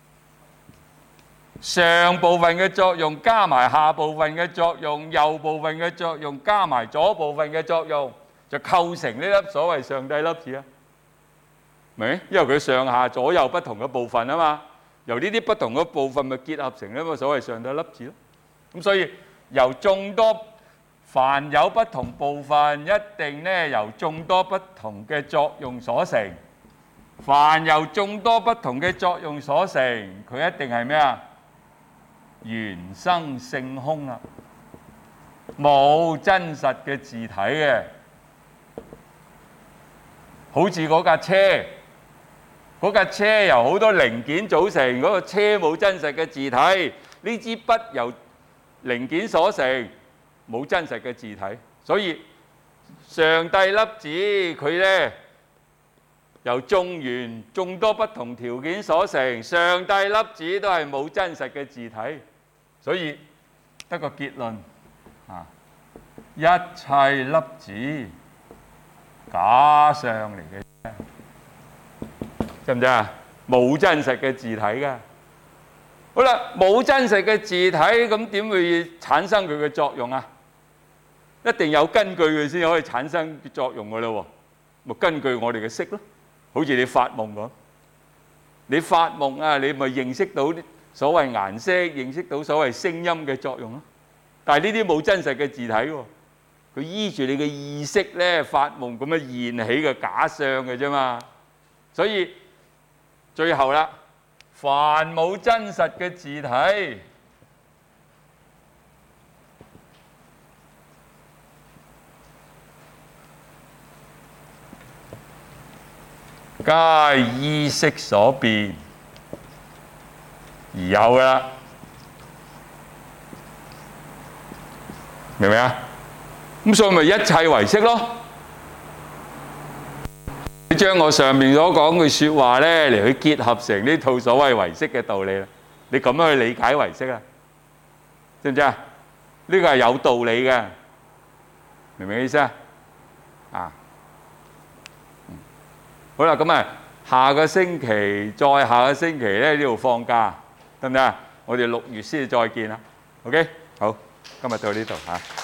[SPEAKER 1] 上部分嘅作用加埋下部分嘅作用，右部分嘅作用加埋左部分嘅作用，就構成呢粒所謂上帝粒子啊！明？因為佢上下左右不同嘅部分啊嘛，由呢啲不同嘅部分咪結合成呢個所謂上帝粒子咯。咁所以由眾多凡有不同部分，一定咧由眾多不同嘅作用所成。凡由眾多不同嘅作用所成，佢一定係咩啊？緣生性空啊，冇真實嘅自體嘅，好似嗰架車，嗰架車由好多零件組成，嗰個車冇真實嘅自體。呢支筆由零件所成，冇真實嘅自體。所以上帝粒子佢咧由眾緣眾多不同條件所成，上帝粒子都係冇真實嘅自體。所以得個結論一切粒子假象嚟嘅啫， 得唔得啊？冇真實嘅字體㗎。好啦，冇真實嘅字體，咁點會產生佢嘅作用啊？一定有根據佢先可以產生作用㗎啦喎。咪根據我哋嘅識咯，好似你發夢咁。你發夢啊，你咪認識到所謂顏色，認識到所謂聲音嘅作用咯。但係呢啲冇真實嘅字體喎，佢依住你嘅意識咧發夢咁樣現起嘅假象嘅啫嘛。所以最後啦，凡冇真實嘅字體，皆依識所變而有啦，明唔明啊？咁所以咪一切唯識咯。你將我上面所講句説話咧嚟去結合成呢套所謂唯識嘅道理啦，你咁樣去理解唯識啊？知唔知啊？呢個係有道理嘅，明唔明意思啊？啊！好啦，咁啊，下個星期再下個星期咧呢度放假，得唔得啊？我哋6月先至再見啦。OK，好，今日到呢度嚇。